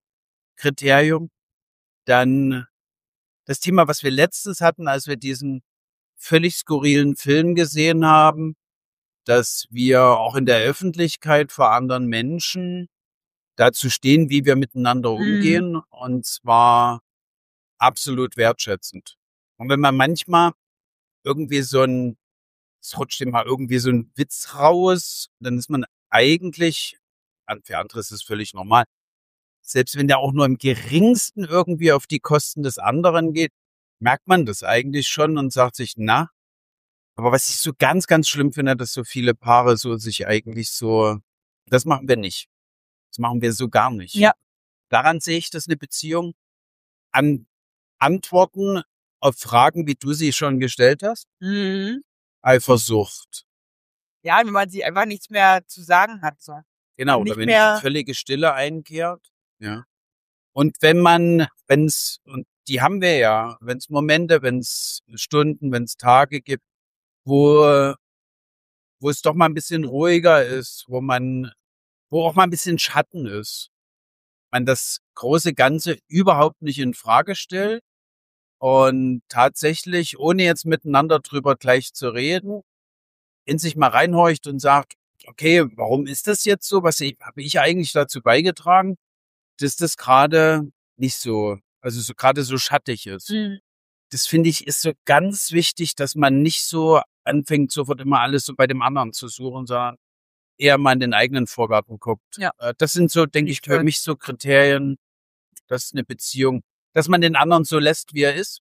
Kriterium. Dann das Thema, was wir letztens hatten, als wir diesen völlig skurrilen Film gesehen haben, dass wir auch in der Öffentlichkeit vor anderen Menschen dazu stehen, wie wir miteinander Mhm. umgehen, und zwar absolut wertschätzend. Und wenn man manchmal irgendwie so ein, es rutscht immer irgendwie so ein Witz raus, dann ist man eigentlich, an- für andere ist es völlig normal, selbst wenn der auch nur im geringsten irgendwie auf die Kosten des anderen geht, merkt man das eigentlich schon und sagt sich, na, aber was ich so ganz, ganz schlimm finde, dass so viele Paare so sich eigentlich so, das machen wir nicht. Das machen wir so gar nicht. Ja. Daran sehe ich, dass eine Beziehung an Antworten auf Fragen, wie du sie schon gestellt hast, Mhm. Eifersucht. Ja, wenn man sie einfach nichts mehr zu sagen hat. So. Genau, Nicht oder wenn mehr- die völlige Stille einkehrt. Ja. Und wenn man, wenn es, und die haben wir ja, wenn es Momente, wenn es Stunden, wenn es Tage gibt, wo, wo es doch mal ein bisschen ruhiger ist, wo man, wo auch mal ein bisschen Schatten ist, man das große Ganze überhaupt nicht in Frage stellt und tatsächlich, ohne jetzt miteinander drüber gleich zu reden, in sich mal reinhorcht und sagt, okay, warum ist das jetzt so? Was ich- habe ich eigentlich dazu beigetragen, dass das gerade nicht so, also so gerade so schattig ist. Mhm. Das finde ich ist so ganz wichtig, dass man nicht so anfängt, sofort immer alles so bei dem anderen zu suchen, sondern eher mal in den eigenen Vorgarten guckt. Ja. Äh, Das sind so, denke ich, für Toll. mich so Kriterien, dass eine Beziehung, dass man den anderen so lässt, wie er ist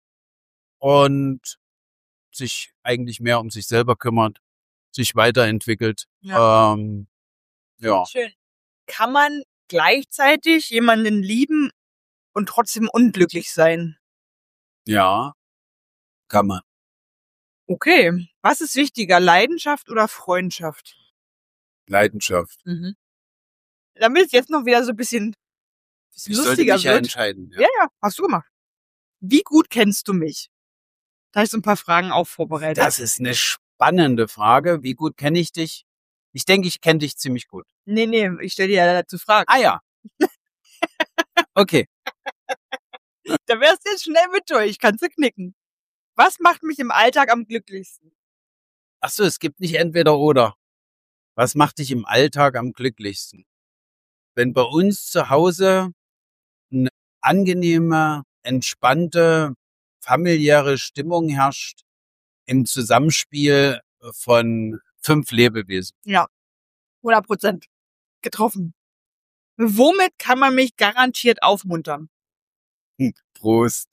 und sich eigentlich mehr um sich selber kümmert, sich weiterentwickelt. Ja. Ähm, ja. Schön. Kann man gleichzeitig jemanden lieben und trotzdem unglücklich sein? Ja, kann man. Okay. Was ist wichtiger, Leidenschaft oder Freundschaft? Leidenschaft. Mhm. Damit es jetzt noch wieder so ein bisschen, bisschen Ich sollte lustiger mich ja wird. entscheiden. Ja. Ja, ja, hast du gemacht. Wie gut kennst du mich? Da habe ich so ein paar Fragen auch vorbereitet. Das ist eine spannende Frage. Wie gut kenne ich dich? Ich denke, ich kenne dich ziemlich gut. Nee, nee, ich stelle dir ja dazu Fragen. Ah ja. Okay. Da wärst du jetzt schnell mit durch, kannst du knicken. Was macht mich im Alltag am glücklichsten? Ach so, es gibt nicht entweder oder. Was macht dich im Alltag am glücklichsten? Wenn bei uns zu Hause eine angenehme, entspannte, familiäre Stimmung herrscht im Zusammenspiel von fünf Lebewesen. Ja, hundert Prozent. Getroffen. Womit kann man mich garantiert aufmuntern? Hm, Prost.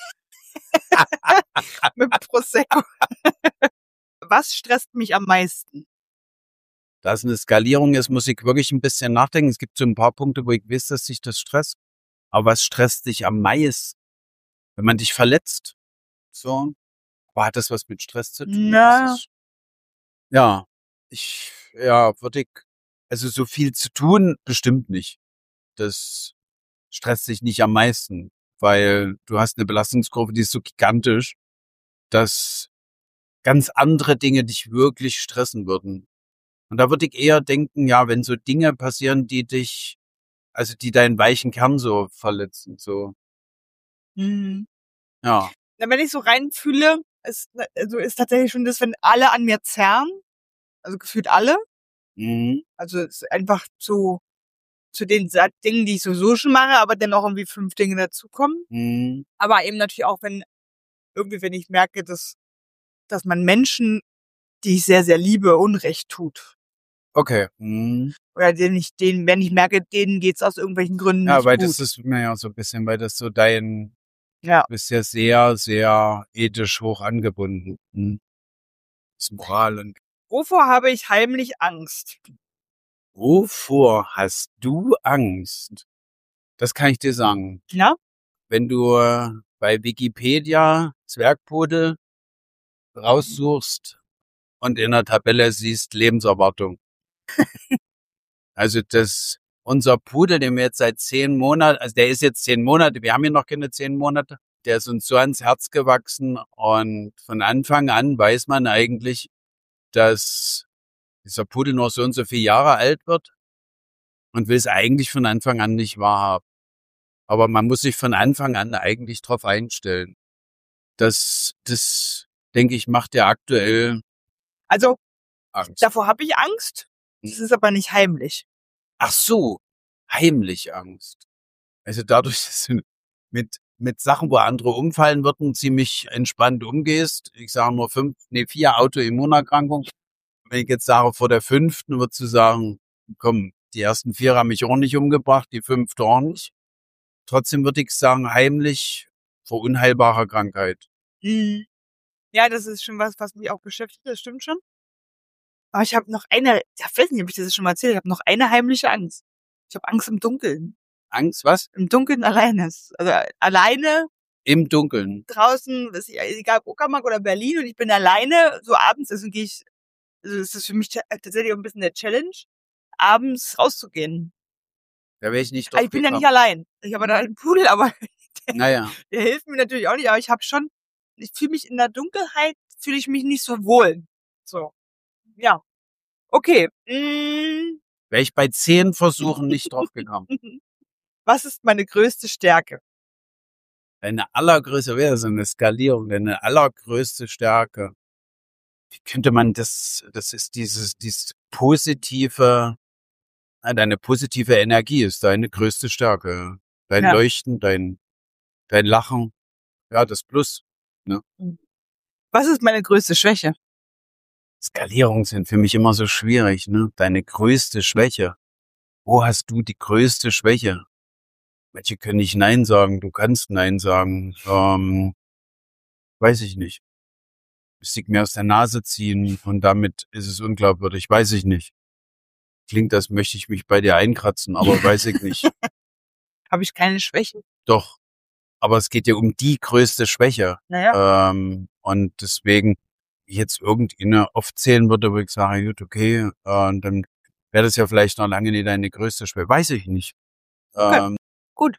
Mit Prosecco. Was stresst mich am meisten? Da es eine Skalierung ist, muss ich wirklich ein bisschen nachdenken. Es gibt so ein paar Punkte, wo ich weiß, dass sich das stresst. Aber was stresst dich am meisten? Wenn man dich verletzt? So. Aber hat das was mit Stress zu tun? Na. Das ist, ja, ich, ja, würde ich, also so viel zu tun, bestimmt nicht. Das stresst dich nicht am meisten, weil du hast eine Belastungskurve, die ist so gigantisch, dass ganz andere Dinge dich wirklich stressen würden. Und da würde ich eher denken, ja, wenn so Dinge passieren, die dich, also die deinen weichen Kern so verletzen, so, Mhm. ja. Na, wenn ich so reinfühle, ist, also ist tatsächlich schon das, wenn alle an mir zerren, also gefühlt alle, Mhm. also es ist einfach zu, zu den Sa- Dingen, die ich sowieso schon mache, aber dann auch irgendwie fünf Dinge dazukommen. Mhm. Aber eben natürlich auch, wenn irgendwie, wenn ich merke, dass, dass man Menschen, die ich sehr, sehr liebe, Unrecht tut. Okay. Mhm. Oder denen ich, denen, wenn ich merke, denen geht's aus irgendwelchen Gründen Ja, nicht weil gut. das ist mir ja so ein bisschen, weil das so dein, Ja. du bist ja sehr, sehr ethisch hoch angebunden. Mhm. Das ist Moral und Wovor habe ich heimlich Angst? wovor hast du Angst? Das kann ich dir sagen. Na? Wenn du äh, bei Wikipedia Zwergpudel raussuchst und in der Tabelle siehst Lebenserwartung. Also das, unser Pudel, den wir jetzt seit zehn Monaten, also der ist jetzt zehn Monate, wir haben hier noch keine zehn Monate, der ist uns so ans Herz gewachsen und von Anfang an weiß man eigentlich, dass dieser Pudel nur so und so viele Jahre alt wird und will es eigentlich von Anfang an nicht wahrhaben. Aber man muss sich von Anfang an eigentlich drauf einstellen. Das, das denke, ich mache dir aktuell Also, Angst. davor habe ich Angst. Das ist aber nicht heimlich. Ach so, heimlich Angst. Also dadurch, dass du mit, mit Sachen, wo andere umfallen würden, ziemlich entspannt umgehst. Ich sage nur fünf, nee, vier Autoimmunerkrankungen. Wenn ich jetzt sage, vor der fünften würdest du sagen, komm, die ersten vier haben mich auch nicht umgebracht, die fünfte auch nicht. Trotzdem würde ich sagen, heimlich vor unheilbarer Krankheit. Mhm. Ja, das ist schon was, was mich auch beschäftigt, das stimmt schon. Aber ich habe noch eine, ich weiß nicht, ob ich das schon mal erzählt, ich habe noch eine heimliche Angst. Ich habe Angst im Dunkeln. Angst, was? Im Dunkeln alleine. Also alleine Im Dunkeln. draußen, das ist egal, Uckermark oder Berlin, und ich bin alleine, so abends, deswegen gehe ich, also es ist für mich tatsächlich auch ein bisschen der Challenge, abends rauszugehen. Da wäre ich nicht Also drauf ich bin ja nicht gekommen. allein. Ich habe da einen Pudel, aber der, Naja, der hilft mir natürlich auch nicht, aber ich habe schon, ich fühle mich in der Dunkelheit, fühle ich mich nicht so wohl. So, ja. Okay. Mm. wäre ich bei zehn Versuchen nicht drauf gekommen. Was ist meine größte Stärke? Deine allergrößte, wäre so eine Skalierung, deine allergrößte Stärke. Wie könnte man das, das ist dieses, dieses positive, ah, deine positive Energie ist deine größte Stärke. Dein Ja. Leuchten, dein, dein Lachen, ja, das Plus, ne? Was ist meine größte Schwäche? Skalierungen sind für mich immer so schwierig, ne? Deine größte Schwäche. Wo hast du die größte Schwäche? Manche können nicht Nein sagen, du kannst Nein sagen. Ähm, weiß ich nicht. Müsste ich mir aus der Nase ziehen und damit ist es unglaubwürdig. Weiß ich nicht. Klingt, als möchte ich mich bei dir einkratzen, aber weiß ich nicht. Habe ich keine Schwächen? Doch. Aber es geht ja um die größte Schwäche. Naja. Ähm, und deswegen, ich jetzt irgendeine aufzählen würde, wo ich sage, gut, okay, äh, dann wäre das ja vielleicht noch lange nicht deine größte Schwäche. Weiß ich nicht. Okay. Ähm, Gut.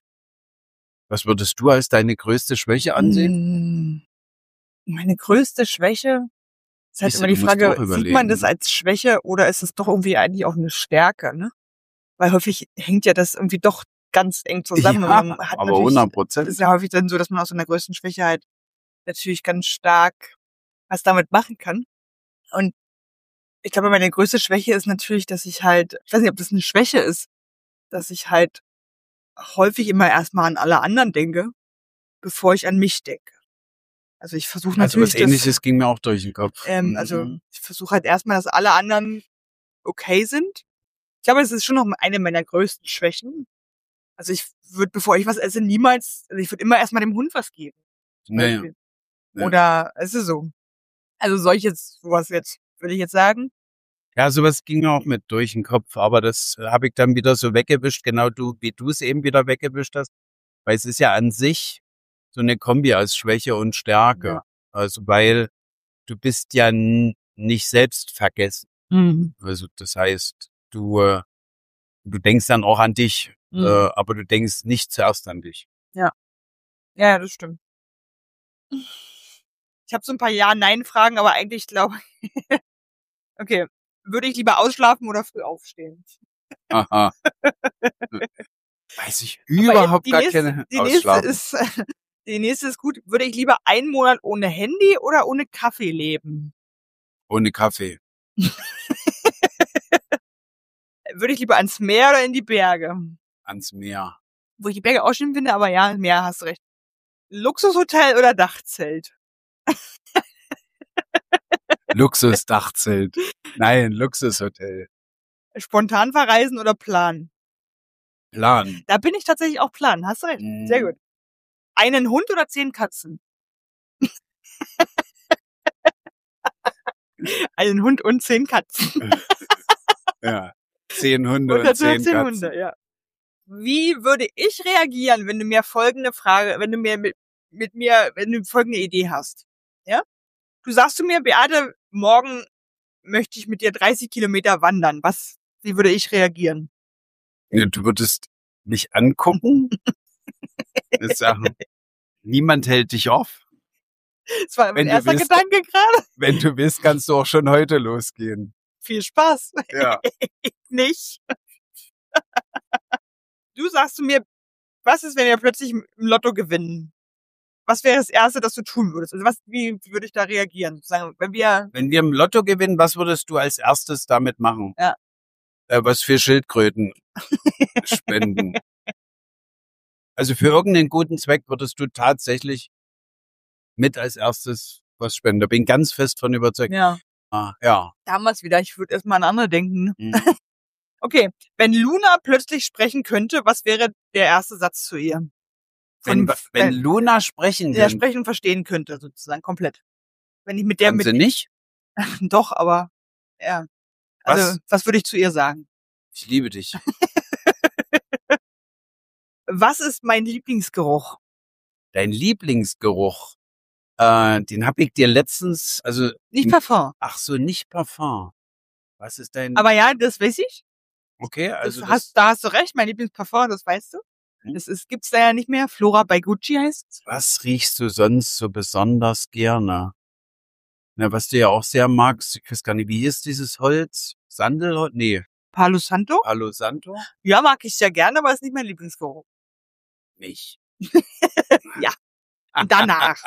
Was würdest du als deine größte Schwäche ansehen? Meine größte Schwäche ist halt Siehste, immer die du musst Frage, auch sieht man überlegen, das ne? als Schwäche oder ist es doch irgendwie eigentlich auch eine Stärke, ne? Weil häufig hängt ja das irgendwie doch ganz eng zusammen. Ja, Und man hat aber natürlich, hundert das Prozent. ist ja häufig dann so, dass man aus so einer größten Schwäche halt natürlich ganz stark was damit machen kann. Und ich glaube, meine größte Schwäche ist natürlich, dass ich halt, ich weiß nicht, ob das eine Schwäche ist, dass ich halt häufig immer erstmal an alle anderen denke, bevor ich an mich denke. Also ich versuche Also natürlich was Ähnliches das, ging mir auch durch den Kopf. ähm, also ich versuche halt erstmal, dass alle anderen okay sind. Ich glaube, es ist schon noch eine meiner größten Schwächen. Also ich würde, bevor ich was esse, niemals, also ich würde immer erstmal dem Hund was geben. Zum Naja. Beispiel. Ja. Oder es ist so. Also soll ich jetzt sowas jetzt, würde ich jetzt sagen? Ja, sowas ging mir auch mit durch den Kopf, aber das habe ich dann wieder so weggewischt, genau du, wie du es eben wieder weggewischt hast. Weil es ist ja an sich so eine Kombi aus Schwäche und Stärke. Ja. Also weil du bist ja n- nicht selbst vergessen. Mhm. Also das heißt, du, äh, du denkst dann auch an dich, Mhm. äh, aber du denkst nicht zuerst an dich. Ja, ja, das stimmt. Ich habe so ein paar Ja-Nein-Fragen, aber eigentlich glaube ich, okay, würde ich lieber ausschlafen oder früh aufstehen? Aha. Weiß ich Aber überhaupt die gar nächste, keine die nächste Ausschlafen. ist, die nächste ist gut. Würde ich lieber einen Monat ohne Handy oder ohne Kaffee leben? Ohne Kaffee. Würde ich lieber ans Meer oder in die Berge? Ans Meer. Wo ich die Berge auch schön finde, aber ja, Meer, hast du recht. Luxushotel oder Dachzelt? Luxusdachzelt. Nein, Luxushotel. Spontan verreisen oder planen? Plan. Da bin ich tatsächlich auch planen, hast du recht. Mhm. Sehr gut. Einen Hund oder zehn Katzen? Einen Hund und zehn Katzen. Ja. Zehn Hunde Und und dazu zehn zehn Katzen. Hunde, ja. Wie würde ich reagieren, wenn du mir folgende Frage, wenn du mir mit, mit mir, wenn du folgende Idee hast? Ja? Du sagst zu mir, Beate, morgen möchte ich mit dir dreißig Kilometer wandern. Was, wie würde ich reagieren? Ja, du würdest mich angucken und sagen, niemand hält dich auf. Das war mein Wenn du erster willst, Gedanke gerade. wenn du willst, kannst du auch schon heute losgehen. Viel Spaß. Ja. Ich nicht. Du sagst zu mir, was ist, wenn wir plötzlich im Lotto gewinnen? was wäre das Erste, das du tun würdest? Also was, wie würde ich da reagieren? Sagen, wenn wir, Wenn wir im Lotto gewinnen, was würdest du als erstes damit machen? Ja. Äh, was für Schildkröten spenden. Also für irgendeinen guten Zweck würdest du tatsächlich mit als erstes was spenden. Da bin ich ganz fest von überzeugt. ja, Ah, ja. damals wieder, ich würde erstmal an andere denken. Hm. Okay, wenn Luna plötzlich sprechen könnte, was wäre der erste Satz zu ihr? Wenn, Von- wenn Luna sprechen der könnte, sprechen und verstehen könnte, sozusagen, komplett. Wenn ich mit der, kann mit sie nicht. doch, aber, ja. Also, Was? was würde ich zu ihr sagen? Ich liebe dich. Was ist mein Lieblingsgeruch? Dein Lieblingsgeruch, äh, den habe ich dir letztens, also, Nicht Parfum. ach so, nicht Parfum. Was ist dein, Aber ja, das weiß ich. okay, also Das das, hast, da hast du recht, mein Lieblingsparfum, das weißt du. Hm. Das ist, gibt's da ja nicht mehr. Flora by Gucci heißt's. was riechst du sonst so besonders gerne? Na, was du ja auch sehr magst, ich weiß gar nicht, wie ist dieses Holz? Sandelholz? Nee, Palo Santo? Palo Santo? Ja, mag ich sehr gerne, aber ist nicht mein Lieblingsgeruch. Nicht. Ja. Und danach.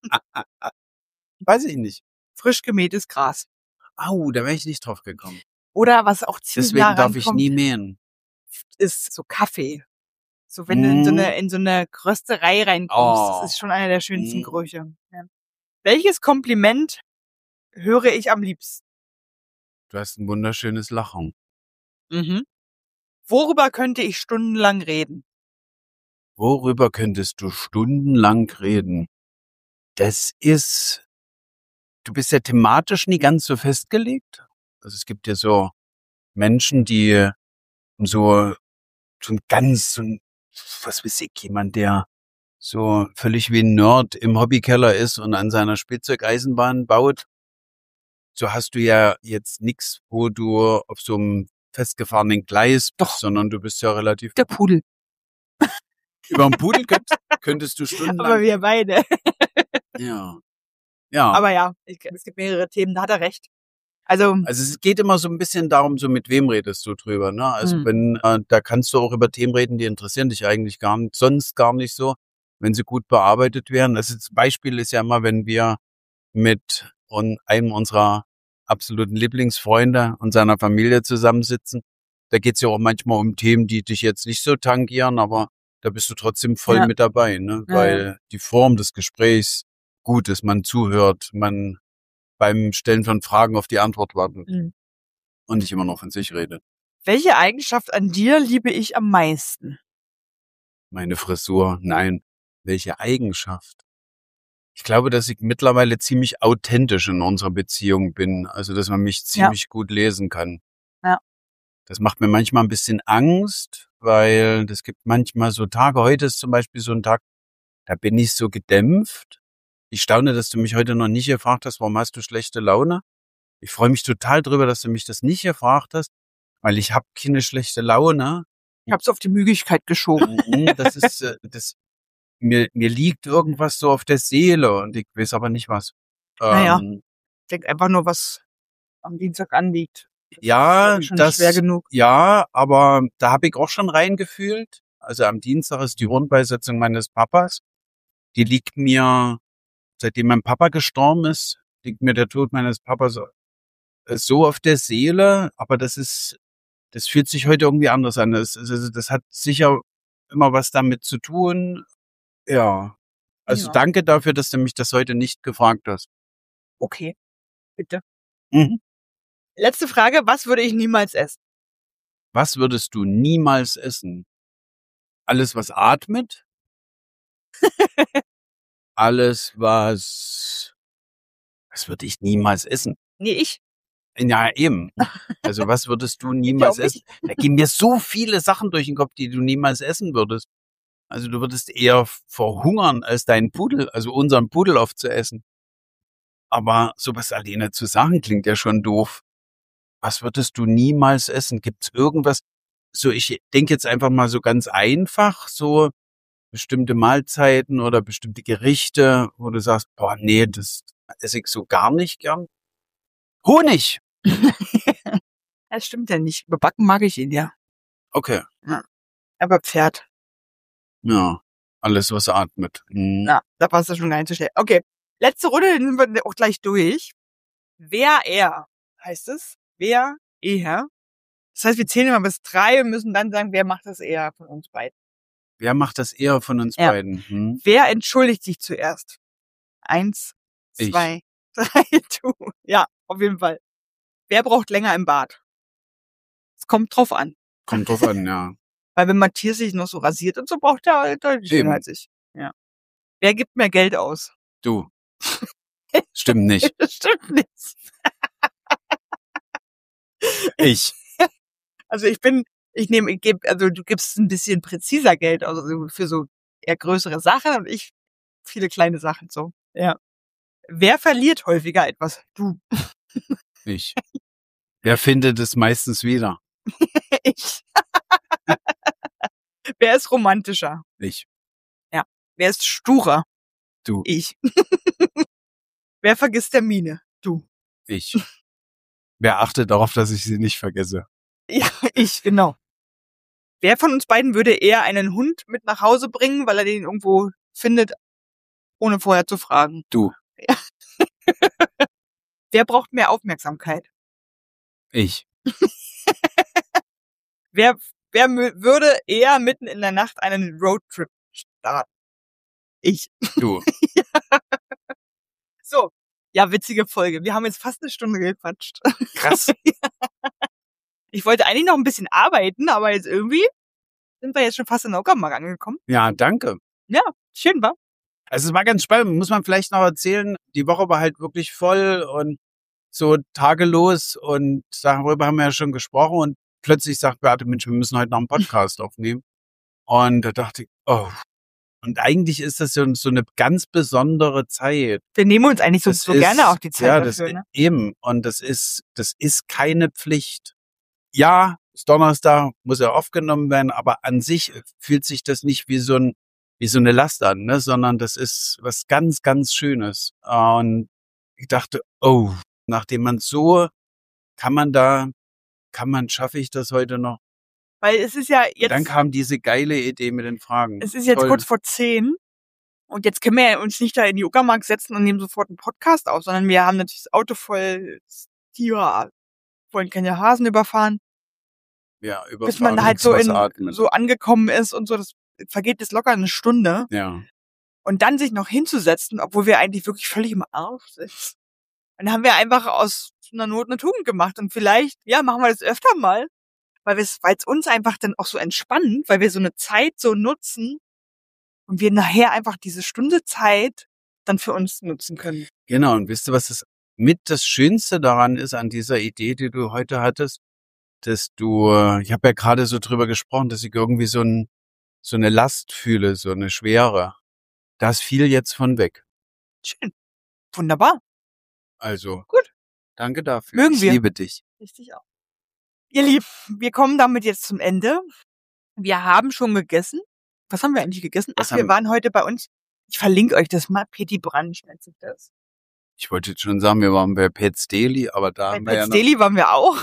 Weiß ich nicht. Frisch gemähtes Gras. Au, da wäre ich nicht drauf gekommen. Oder was auch ziemlich Deswegen nah darf ich rankommt, nie mähen. ist so Kaffee. So, wenn du in so Mm. eine, in so eine Rösterei reinkommst, Oh. das ist schon einer der schönsten Mm. Gerüche. Ja. Welches Kompliment höre ich am liebsten? Du hast ein wunderschönes Lachen. Mhm. Worüber könnte ich stundenlang reden? Worüber könntest du stundenlang reden? Das ist, du bist ja thematisch nie ganz so festgelegt. Also es gibt ja so Menschen, die so, so ein ganz, so ein, was weiß ich, jemand, der so völlig wie ein Nerd im Hobbykeller ist und an seiner Spielzeugeisenbahn baut. So hast du ja jetzt nichts, wo du auf so einem festgefahrenen Gleis bist, Doch. sondern du bist ja relativ, Der Pudel. über den Pudel könnt, könntest du stundenlang. Aber wir beide. Ja. Ja. Aber ja, ich, es gibt mehrere Themen, da hat er recht. Also, Also es geht immer so ein bisschen darum, so mit wem redest du drüber, ne? Also Hm. wenn, äh, da kannst du auch über Themen reden, die interessieren dich eigentlich gar nicht, sonst gar nicht so, wenn sie gut bearbeitet werden. Das ist, Beispiel ist ja immer, wenn wir mit un- einem unserer absoluten Lieblingsfreunde und seiner Familie zusammensitzen. Da geht's ja auch manchmal um Themen, die dich jetzt nicht so tangieren, aber da bist du trotzdem voll Ja. mit dabei, ne? Ja, Weil die Form des Gesprächs gut ist, man zuhört, man beim Stellen von Fragen auf die Antwort wartet hm. und nicht immer noch von sich redet. Welche Eigenschaft an dir liebe ich am meisten? Meine Frisur, nein. Welche Eigenschaft? Ich glaube, dass ich mittlerweile ziemlich authentisch in unserer Beziehung bin. Also, dass man mich ziemlich gut lesen kann. Ja. Das macht mir manchmal ein bisschen Angst, weil das gibt manchmal so Tage. Heute ist zum Beispiel so ein Tag, da bin ich so gedämpft. Ich staune, dass du mich heute noch nicht gefragt hast, warum hast du schlechte Laune? Ich freue mich total drüber, dass du mich das nicht gefragt hast, weil ich habe keine schlechte Laune. Ich hab's auf die Müdigkeit geschoben. Mhm, Das ist, äh, das, mir, mir liegt irgendwas so auf der Seele und ich weiß aber nicht was. Naja. Ähm, Ich denke einfach nur, was am Dienstag anliegt. ja, Ist schon das, schwer genug. ja, aber da habe ich auch schon reingefühlt. Also am Dienstag ist die Rundbeisetzung meines Papas. Die liegt mir, seitdem mein Papa gestorben ist, liegt mir der Tod meines Papas äh, so auf der Seele. Aber das ist, das fühlt sich heute irgendwie anders an. Das, das, das hat sicher immer was damit zu tun. Ja. Also Ja. danke dafür, dass du mich das heute nicht gefragt hast. Okay, bitte. Mhm. Letzte Frage, was würde ich niemals essen? Was würdest du niemals essen? Alles, was atmet? Alles, was... Was würde ich niemals essen? Nee, ich. Ja, eben. Also was würdest du niemals Ja, essen? Da gehen mir so viele Sachen durch den Kopf, die du niemals essen würdest. Also du würdest eher verhungern, als deinen Pudel, also unseren Pudel aufzuessen. Aber sowas alleine zu sagen, klingt ja schon doof. Was würdest du niemals essen? Gibt's irgendwas? So, ich denke jetzt einfach mal so ganz einfach, so bestimmte Mahlzeiten oder bestimmte Gerichte, wo du sagst, boah, nee, das esse ich so gar nicht gern. Honig! Das stimmt ja nicht. Überbacken mag ich ihn ja. Okay, Aber Pferd. ja. Alles, was atmet. Mhm. Na, da passt das schon gar nicht so schnell. Okay, letzte Runde, dann sind wir auch gleich durch. Wer, er, heißt es. Wer, er. Das heißt, wir zählen immer bis drei und müssen dann sagen, wer macht das eher von uns beiden. Wer macht das eher von uns Ja. beiden? Hm? Wer entschuldigt sich zuerst? Eins, Ich. zwei, drei, du. Ja, auf jeden Fall. Wer braucht länger im Bad? Es kommt drauf an. Kommt drauf an, ja. Weil wenn Matthias sich noch so rasiert und so, braucht er halt deutlich Eben. länger als ich. Ja. Wer gibt mehr Geld aus? Du. Stimmt nicht. Das stimmt nicht. Ich. Also ich bin, ich nehme, ich gebe, also du gibst ein bisschen präziser Geld aus, also für so eher größere Sachen und ich viele kleine Sachen so. Ja. Wer verliert häufiger etwas? Du. Ich. Wer findet es meistens wieder? Ich. Wer ist romantischer? Ich. Wer ist sturer? Du. Ich. Wer vergisst Termine? Du. Ich. Wer achtet darauf, dass ich sie nicht vergesse? Ja, ich, genau. Wer von uns beiden würde eher einen Hund mit nach Hause bringen, weil er den irgendwo findet, ohne vorher zu fragen? Du. Ja. Wer braucht mehr Aufmerksamkeit? Ich. Wer, wer mü- würde eher mitten in der Nacht einen Roadtrip starten? Ich. Du. So. Ja, witzige Folge. Wir haben jetzt fast eine Stunde gequatscht. Krass. Ich wollte eigentlich noch ein bisschen arbeiten, aber jetzt irgendwie sind wir jetzt schon fast in der Uckermark angekommen. Ja, danke. Ja, schön, wa? Also es war ganz spannend, muss man vielleicht noch erzählen. Die Woche war halt wirklich voll und so tagelos und darüber haben wir ja schon gesprochen und plötzlich sagt Beate, Mensch, wir müssen heute noch einen Podcast aufnehmen. Und da dachte ich, oh. Und eigentlich ist das so, so eine ganz besondere Zeit. Wir nehmen uns eigentlich so, Das so ist- gerne auch die Zeit ja, das dafür, ne? eben. Und das ist, das ist keine Pflicht. Ja, ist Donnerstag, muss ja aufgenommen werden, aber an sich fühlt sich das nicht wie so ein, wie so eine Last an, ne, sondern das ist was ganz, ganz Schönes. Und ich dachte, oh, nachdem man so, kann man da, kann man, schaffe ich das heute noch? Weil es ist ja Und jetzt, dann kam diese geile Idee mit den Fragen. es ist jetzt Toll. kurz vor zehn und jetzt können wir ja uns nicht da in die Uckermark setzen und nehmen sofort einen Podcast auf, sondern wir haben natürlich das Auto voll Tiere, wollen keine Hasen überfahren, Ja, über bis man halt so was in, atmen. so angekommen ist und so, das vergeht jetzt locker eine Stunde Ja, und dann sich noch hinzusetzen, obwohl wir eigentlich wirklich völlig im Arsch sind. Dann haben wir einfach aus einer Not eine Tugend gemacht und vielleicht, ja, machen wir das öfter mal, weil es, weil es uns einfach dann auch so entspannt, weil wir so eine Zeit so nutzen und wir nachher einfach diese Stunde Zeit dann für uns nutzen können. genau. Und wisst ihr, was das mit das Schönste daran ist, an dieser Idee, die du heute hattest? Dass du, äh, ich habe ja gerade so drüber gesprochen, dass ich irgendwie so, ein, so eine Last fühle, so eine Schwere. Das fiel jetzt von weg. Schön. Wunderbar. Also, Gut. danke dafür. Mögen ich wir. liebe dich. Richtig auch. Ihr Lieben, wir kommen damit jetzt zum Ende. Wir haben schon gegessen. Was haben wir eigentlich gegessen? Was Ach, wir haben- waren heute bei uns. Ich verlinke euch das mal. Petit Brunch nennt sich das. Ich wollte jetzt schon sagen, wir waren bei Pet's Deli, aber da Bei haben wir ja Pet's noch... Deli waren wir auch.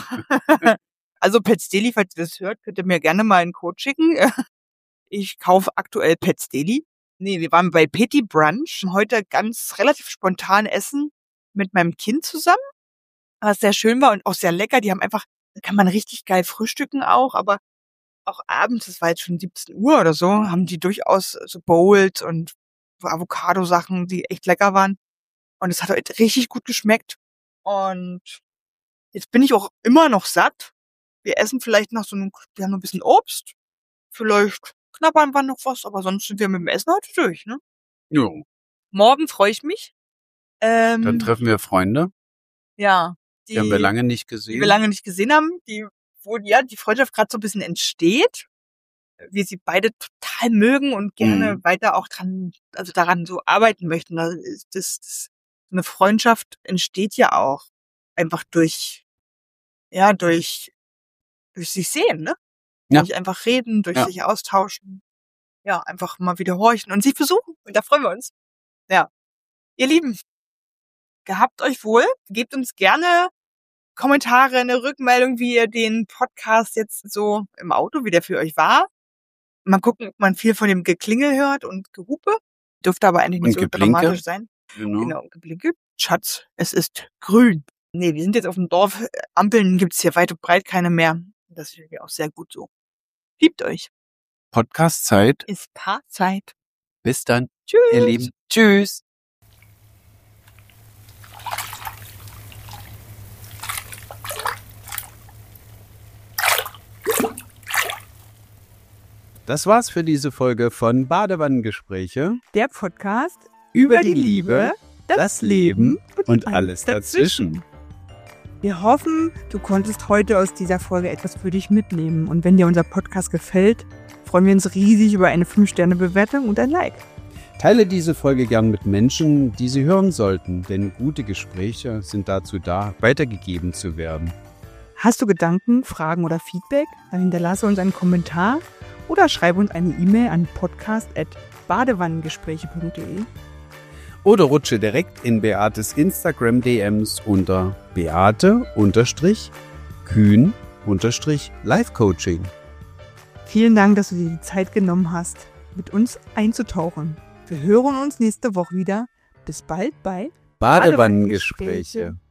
Also Pet's Deli, falls ihr das hört, könnt ihr mir gerne mal einen Code schicken. Ich kaufe aktuell Pet's Deli. Nee, wir waren bei Petit Brunch. Heute ganz relativ spontan essen mit meinem Kind zusammen. Was sehr schön war und auch sehr lecker. Die haben einfach, da kann man richtig geil frühstücken auch, aber auch abends, das war jetzt schon siebzehn Uhr oder so, haben die durchaus so Bowls und Avocado-Sachen, die echt lecker waren. Und es hat heute richtig gut geschmeckt. Und jetzt bin ich auch immer noch satt. Wir essen vielleicht noch so ein, wir haben noch ein bisschen Obst. Vielleicht knabbern wir noch was, aber sonst sind wir mit dem Essen heute durch, ne? Jo, Morgen freue ich mich. Ähm, dann treffen wir Freunde, ja, die, haben wir lange nicht die gesehen. wir lange nicht gesehen haben, die, wo ja die Freundschaft gerade so ein bisschen entsteht, wir sie beide total mögen und gerne Mhm. weiter auch dran, also daran so arbeiten möchten. Das, ist- das, das, eine Freundschaft entsteht ja auch einfach durch, ja, durch, durch sich sehen, ne? Ja. Durch einfach reden, durch Ja. sich austauschen. Ja, einfach mal wieder horchen und sie versuchen. Und da freuen wir uns. Ja. Ihr Lieben, gehabt euch wohl. Gebt uns gerne Kommentare, eine Rückmeldung, wie ihr den Podcast jetzt so im Auto, wie der für euch war. Mal gucken, ob man viel von dem Geklingel hört und Gehupe. Dürfte aber eigentlich nicht Und so Geblinke. dramatisch sein. Genau. Genau, Geblinke. Schatz, es ist grün. Nee, wir sind jetzt auf dem Dorf. Ampeln gibt's hier weit und breit keine mehr. Das ist ja auch sehr gut so. Liebt euch. Podcast-Zeit. Ist Paarzeit. Bis dann, Tschüss. ihr Lieben. Tschüss. Das war's für diese Folge von Badewannengespräche. Der Podcast Über die Liebe, das Leben und alles dazwischen. Wir hoffen, du konntest heute aus dieser Folge etwas für dich mitnehmen. Und wenn dir unser Podcast gefällt, freuen wir uns riesig über eine fünf Sterne Bewertung und ein Like. Teile diese Folge gern mit Menschen, die sie hören sollten, denn gute Gespräche sind dazu da, weitergegeben zu werden. Hast du Gedanken, Fragen oder Feedback? Dann hinterlasse uns einen Kommentar oder schreibe uns eine E-Mail an podcast at badewannengespräche punkt de. Oder rutsche direkt in Beates Instagram-D Ms unter Beate-Kühn-Life-Coaching. Vielen Dank, dass du dir die Zeit genommen hast, mit uns einzutauchen. Wir hören uns nächste Woche wieder. Bis bald bei Badewannengespräche.